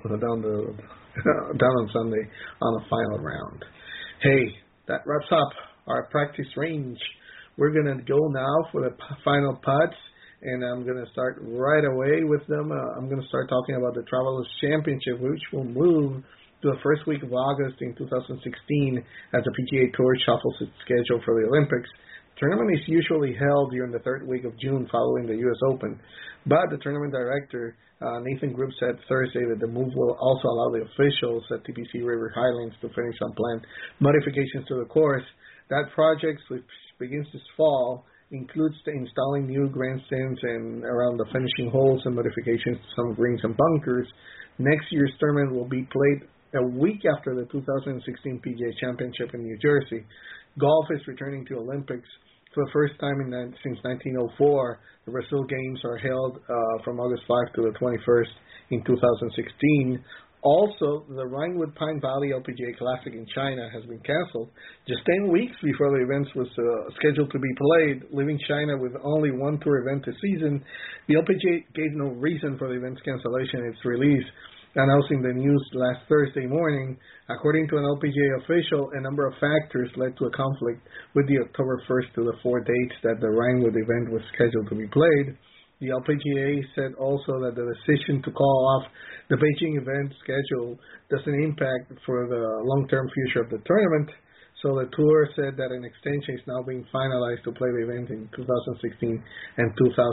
down on Sunday on the final round. Hey, that wraps up our practice range. We're gonna go now for the final putts, and I'm gonna start right away with them. I'm gonna start talking about the Travelers Championship, which will move to the first week of August in 2016 as the PGA Tour shuffles its schedule for the Olympics. The tournament is usually held during the third week of June following the U.S. Open, but the tournament director, Nathan Group, said Thursday that the move will also allow the officials at TPC River Highlands to finish unplanned modifications to the course. That project, which begins this fall, includes installing new grandstands and around the finishing holes and modifications to some greens and bunkers. Next year's tournament will be played a week after the 2016 PGA Championship in New Jersey. Golf is returning to Olympics for the first time since 1904. The Brazil Games are held from August 5 to the 21st in 2016. Also, the Rhinewood Pine Valley LPGA Classic in China has been canceled just 10 weeks before the event was scheduled to be played, leaving China with only one tour event this season. The LPGA gave no reason for the event's cancellation in its release, announcing the news last Thursday morning. According to an LPGA official, a number of factors led to a conflict with the October 1st to the 4 dates that the Rhinewood event was scheduled to be played. The LPGA said also that the decision to call off the Beijing event schedule doesn't impact for the long-term future of the tournament. So the tour said that an extension is now being finalized to play the event in 2016 and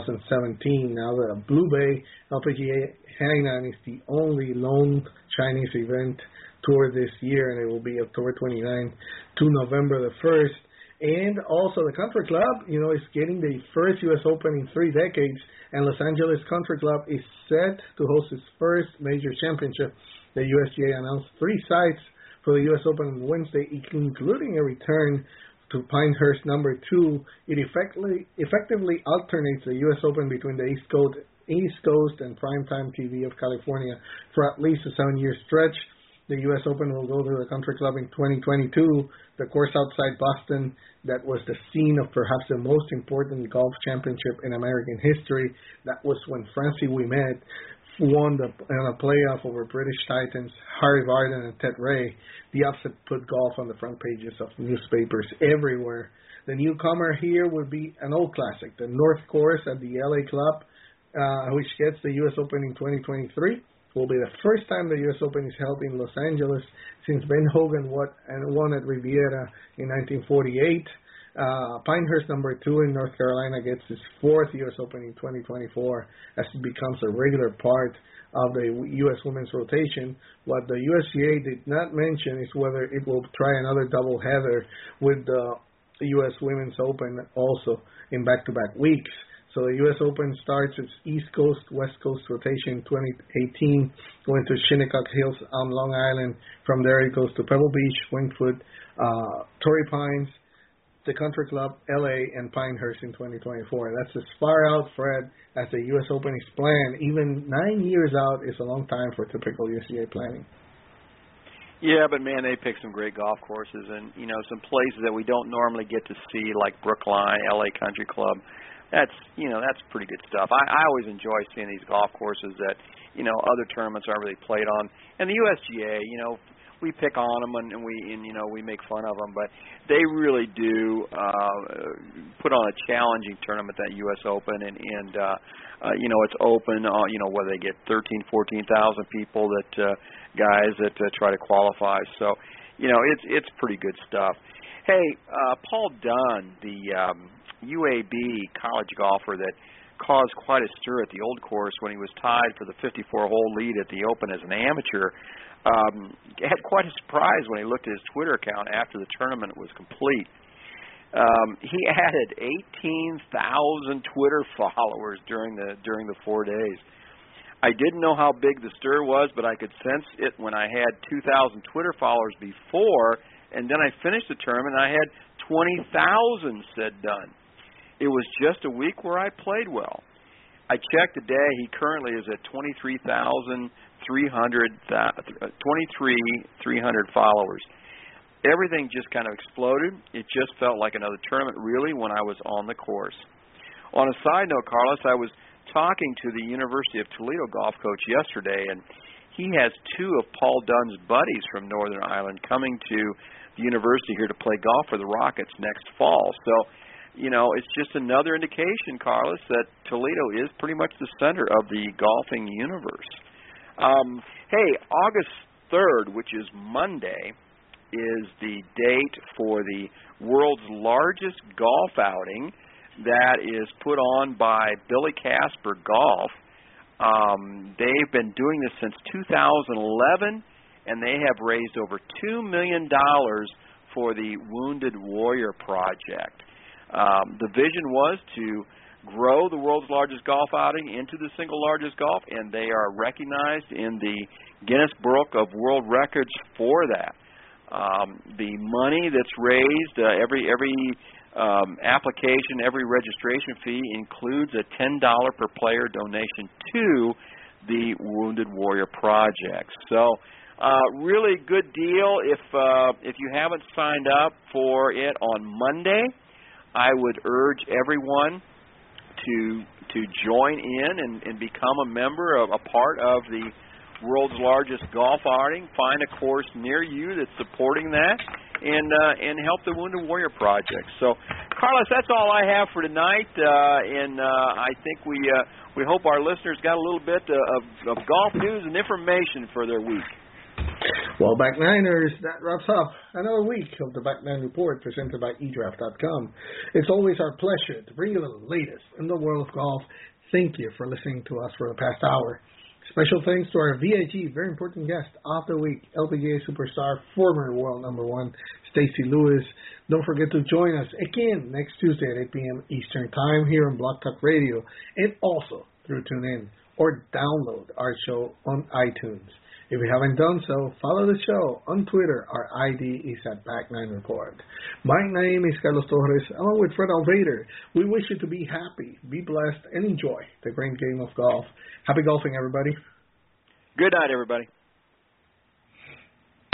2017. Now the Blue Bay LPGA Hainan is the only lone Chinese event tour this year, and it will be October 29 to November the 1st. And also the Country Club, is getting the first U.S. Open in 3 decades, and Los Angeles Country Club is set to host its first major championship. The USGA announced 3 sites for the U.S. Open on Wednesday, including a return to Pinehurst number 2. It effectively alternates the U.S. Open between the East Coast and Primetime TV of California for at least a 7-year stretch. The U.S. Open will go to the Country Club in 2022. The course outside Boston that was the scene of perhaps the most important golf championship in American history. That was when Francie Ouimet won in a playoff over British Titans Harry Vardon and Ted Ray. The upset put golf on the front pages of newspapers everywhere. The newcomer here would be an old classic, the North Course at the LA Club, which gets the U.S. Open in 2023. Will be the first time the U.S. Open is held in Los Angeles since Ben Hogan won at Riviera in 1948. Pinehurst number 2 in North Carolina gets its 4th U.S. Open in 2024 as it becomes a regular part of the U.S. women's rotation. What the USGA did not mention is whether it will try another doubleheader with the U.S. Women's Open also in back-to-back weeks. So the U.S. Open starts its East Coast, West Coast rotation 2018, going to Shinnecock Hills on Long Island. From there it goes to Pebble Beach, Winged Foot, Torrey Pines, the Country Club, L.A., and Pinehurst in 2024. That's as far out, Fred, as the U.S. Open is planned. Even 9 years out is a long time for typical USGA planning. Yeah, but man, they pick some great golf courses, and some places that we don't normally get to see, like Brookline, LA Country Club. That's pretty good stuff. I always enjoy seeing these golf courses that other tournaments aren't really played on. And the USGA, we pick on them and we make fun of them, but they really do put on a challenging tournament, that U.S. Open, and it's open. Whether they get 14,000 people guys that try to qualify. So it's pretty good stuff. Hey, Paul Dunn, the UAB college golfer that caused quite a stir at the Old Course when he was tied for the 54-hole lead at the Open as an amateur, had quite a surprise when he looked at his Twitter account after the tournament was complete. He added 18,000 Twitter followers during the 4 days. I didn't know how big the stir was, but I could sense it when I had 2,000 Twitter followers before, and then I finished the tournament and I had 20,000, said Dunn. It was just a week where I played well. I checked today. He currently is at 23,300 followers. Everything just kind of exploded. It just felt like another tournament, really, when I was on the course. On a side note, Carlos, I was talking to the University of Toledo golf coach yesterday, and he has two of Paul Dunn's buddies from Northern Ireland coming to the university here to play golf for the Rockets next fall. So, it's just another indication, Carlos, that Toledo is pretty much the center of the golfing universe. Hey, August 3rd, which is Monday, is the date for the world's largest golf outing that is put on by Billy Casper Golf. They've been doing this since 2011, and they have raised over $2 million for the Wounded Warrior Project. The vision was to grow the world's largest golf outing into the single largest golf, and they are recognized in the Guinness Book of World Records for that. The money that's raised, every application, every registration fee includes a $10 per player donation to the Wounded Warrior Project. So, really good deal. If you haven't signed up for it on Monday, I would urge everyone to join in and become a member of a part of the world's largest golf outing. Find a course near you that's supporting that, and help the Wounded Warrior Project. So, Carlos, that's all I have for tonight, and I think we hope our listeners got a little bit of golf news and information for their week. Well, Back Niners, that wraps up another week of the Back Nine Report presented by eDraft.com. It's always our pleasure to bring you the latest in the world of golf. Thank you for listening to us for the past hour. Special thanks to our VIG, very important guest of the week, LPGA superstar, former world number one, Stacy Lewis. Don't forget to join us again next Tuesday at 8 p.m. Eastern Time here on Blog Talk Radio, and also through TuneIn, or download our show on iTunes. If you haven't done so, follow the show on Twitter. Our ID is at Back9Report. My name is Carlos Torres, along with Fred Alvader. We wish you to be happy, be blessed, and enjoy the great game of golf. Happy golfing, everybody. Good night, everybody.